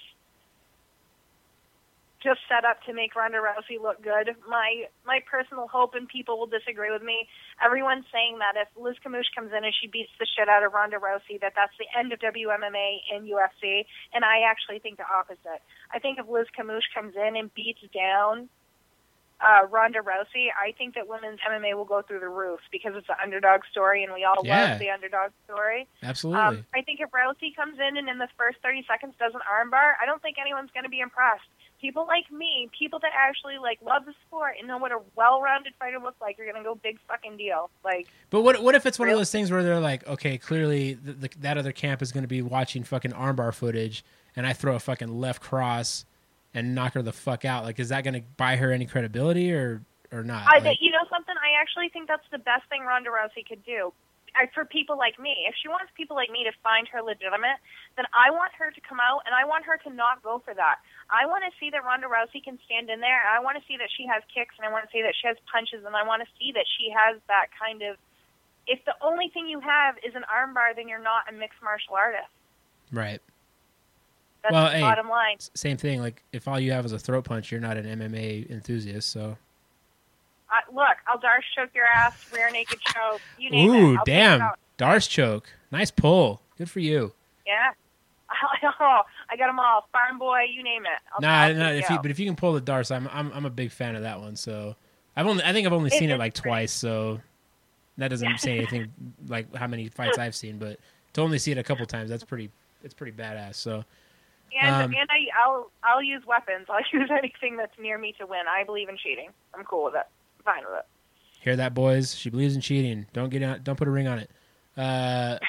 just set up to make Ronda Rousey look good. My my personal hope, and people will disagree with me, everyone's saying that if Liz Camouche comes in and she beats the shit out of Ronda Rousey, that that's the end of W M M A and U F C, and I actually think the opposite. I think if Liz Camouche comes in and beats down uh, Ronda Rousey, I think that women's M M A will go through the roof because it's an underdog story, and we all Yeah. love the underdog story. Absolutely. Um, I think if Rousey comes in and in the first thirty seconds does an armbar, I don't think anyone's going to be impressed. People like me, people that actually like love the sport and know what a well-rounded fighter looks like, are going to go big fucking deal. Like, But what what if it's one of Really? those things where they're like, okay, clearly the, the, that other camp is going to be watching fucking armbar footage, and I throw a fucking left cross and knock her the fuck out. Like, is that going to buy her any credibility or or not? I, Like, you know something? I actually think that's the best thing Ronda Rousey could do. I, for people like me, if she wants people like me to find her legitimate, then I want her to come out and I want her to not go for that. I want to see that Ronda Rousey can stand in there, and I want to see that she has kicks, and I want to see that she has punches, and I want to see that she has that kind of. If the only thing you have is an armbar, then you're not a mixed martial artist. right. That's Well, the hey, bottom line. S- Same thing. Like, if all you have is a throat punch, you're not an M M A enthusiast. So, Uh, look, I'll Darce choke your ass, rear naked choke, you name it. ooh, I'll take it damn, out. Darce choke, nice pull, good for you. Yeah. Oh, I got them all. Farm boy, you name it. I'll, Nah, I'll nah, take if you you, out. but if you can pull the Darce, I'm I'm I'm a big fan of that one. So, I've only I think I've only It seen it is like great. twice. So, that doesn't say anything like how many fights I've seen, but to only see it a couple times, that's pretty it's pretty badass. So, And um, and I I'll I'll use weapons. I'll use anything that's near me to win. I believe in cheating. I'm cool with it. I'm fine with it. hear that, boys? She believes in cheating. Don't get out. Don't put a ring on it. Uh,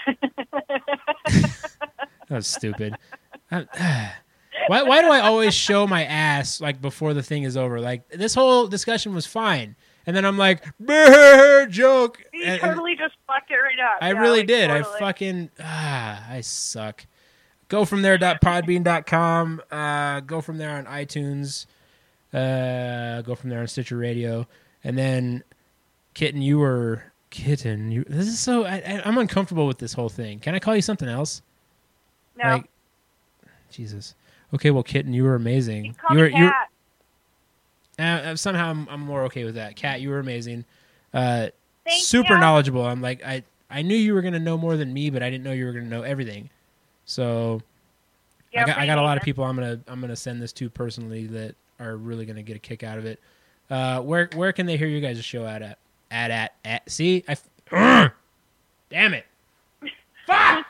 that was stupid. I- why why do I always show my ass like before the thing is over? Like, this whole discussion was fine, and then I'm like, "Brr, joke. You And- and totally just fucked it right up. I Yeah, really like, did. Totally. I fucking ah, I suck. Go from there. Podbean dot com. Uh, go from there on iTunes. Uh, go from there on Stitcher Radio, and then Kitten, you were Kitten. You. This is so. I, I, I'm uncomfortable with this whole thing. Can I call you something else? No, Like, Jesus. Okay, well, Kitten, you were amazing. you can call you were. me You. Cat. Uh, somehow, I'm, I'm more okay with that. Kat, you were amazing. Uh, Thank super you. knowledgeable. I'm like, I, I knew you were gonna know more than me, but I didn't know you were gonna know everything. So Yeah, I got I got a lot of pretty people I'm gonna I'm gonna send this to personally that are really gonna get a kick out of it. Uh, where where can they hear you guys' show at at at at, at? See, I f- damn it, fuck.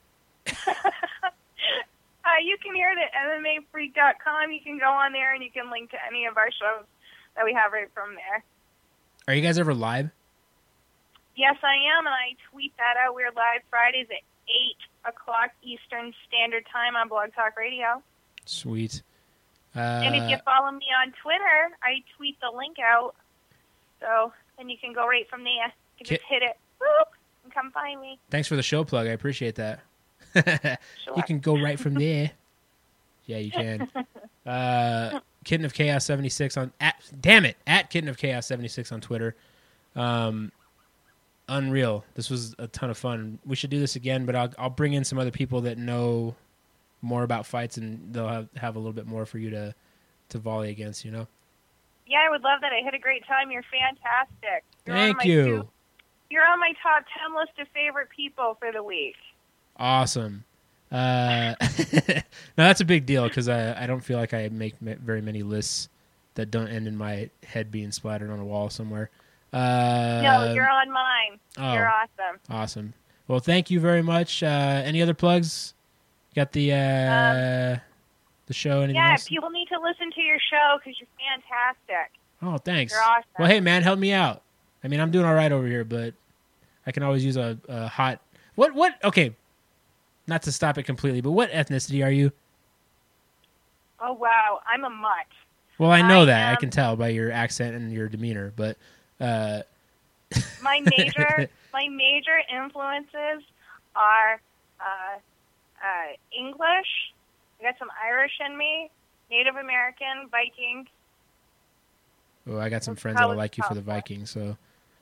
Uh, you can hear it at M M A freak dot com. You can go on there and you can link to any of our shows that we have right from there. Are you guys ever live? Yes, I am, and I tweet that out. We're live Fridays at eight o'clock Eastern Standard Time on Blog Talk Radio. Sweet. Uh, And if you follow me on Twitter, I tweet the link out. So then you can go right from there. You can just hit it, whoop, and come find me. Thanks for the show plug. I appreciate that. Sure. You can go right from there. Yeah, you can. Uh, Kitten of Chaos seventy-six on at damn it at Kitten of Chaos seventy-six on Twitter. Um, unreal. This was a ton of fun. We should do this again, but I'll I'll bring in some other people that know more about fights, and they'll have, have a little bit more for you to to volley against. You know. Yeah, I would love that. I had a great time. You're fantastic. You're on Thank my you. Two, you're on my top ten list of favorite people for the week. Awesome. Uh, now that's a big deal because I, I don't feel like I make ma- very many lists that don't end in my head being splattered on a wall somewhere. Uh, No, you're on mine. oh. You're awesome. Awesome. Well, thank you very much. Uh, any other plugs? Got the uh, Um, the show? Anything Yeah, else? people need to listen to your show because you're fantastic. Oh, thanks. You're awesome. Well, hey, man, help me out. I mean, I'm doing all right over here, but I can always use a, a hot. What? What? Okay. Not to stop it completely, but what ethnicity are you? Oh, wow. I'm a mutt. Well, I know I that. I am- can tell by your accent and your demeanor, but uh, My major, my major influences are uh, uh, English. I got some Irish in me, Native American, Viking. oh, I got some That's friends that'll probably like you for the possible. Vikings. So,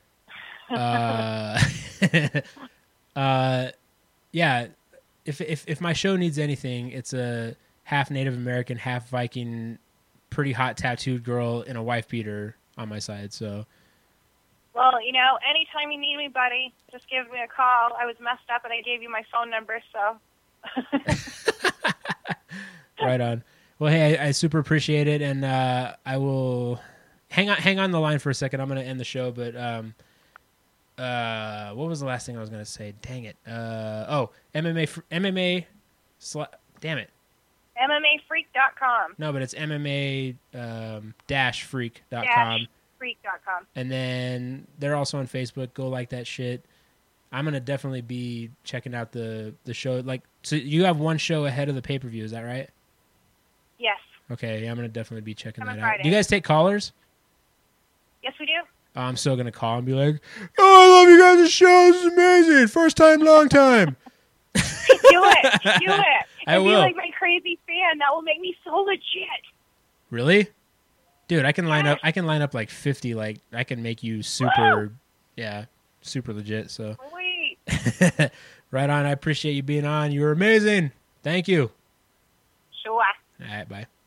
uh, uh, yeah. If if if my show needs anything, it's a half Native American, half Viking, pretty hot tattooed girl in a wife beater on my side. So. Well, you know, anytime you need me, buddy, just give me a call. I was messed up and I gave you my phone number, so. Right on. Well, hey, I, I super appreciate it, and uh, I will hang on hang on the line for a second. I'm going to end the show, but um, uh, what was the last thing I was going to say? Dang it! Uh, oh, M M A, fr- M M A, sla- damn it! M M A freak dot com. No, but it's M M A um, dash freak dot Dash com, freak dot com. and then they're also on Facebook. Go like that shit. I'm gonna definitely be checking out the the show. Like, so you have one show ahead of the pay per view, is that right? Yes. Okay, yeah, I'm gonna definitely be checking On that out. Friday. Do you guys take callers? Yes, we do. Oh, I'm still gonna call and be like, "Oh, I love you guys' show. This is amazing. First time, long time." Do it. Do it. I and be will. like my crazy fan. That will make me so legit. Really, dude? I can line Yes. up. I can line up like fifty. Like I can make you super, yeah, super legit. So Wait. right on. I appreciate you being on. You were amazing. Thank you. Sure. All right, bye.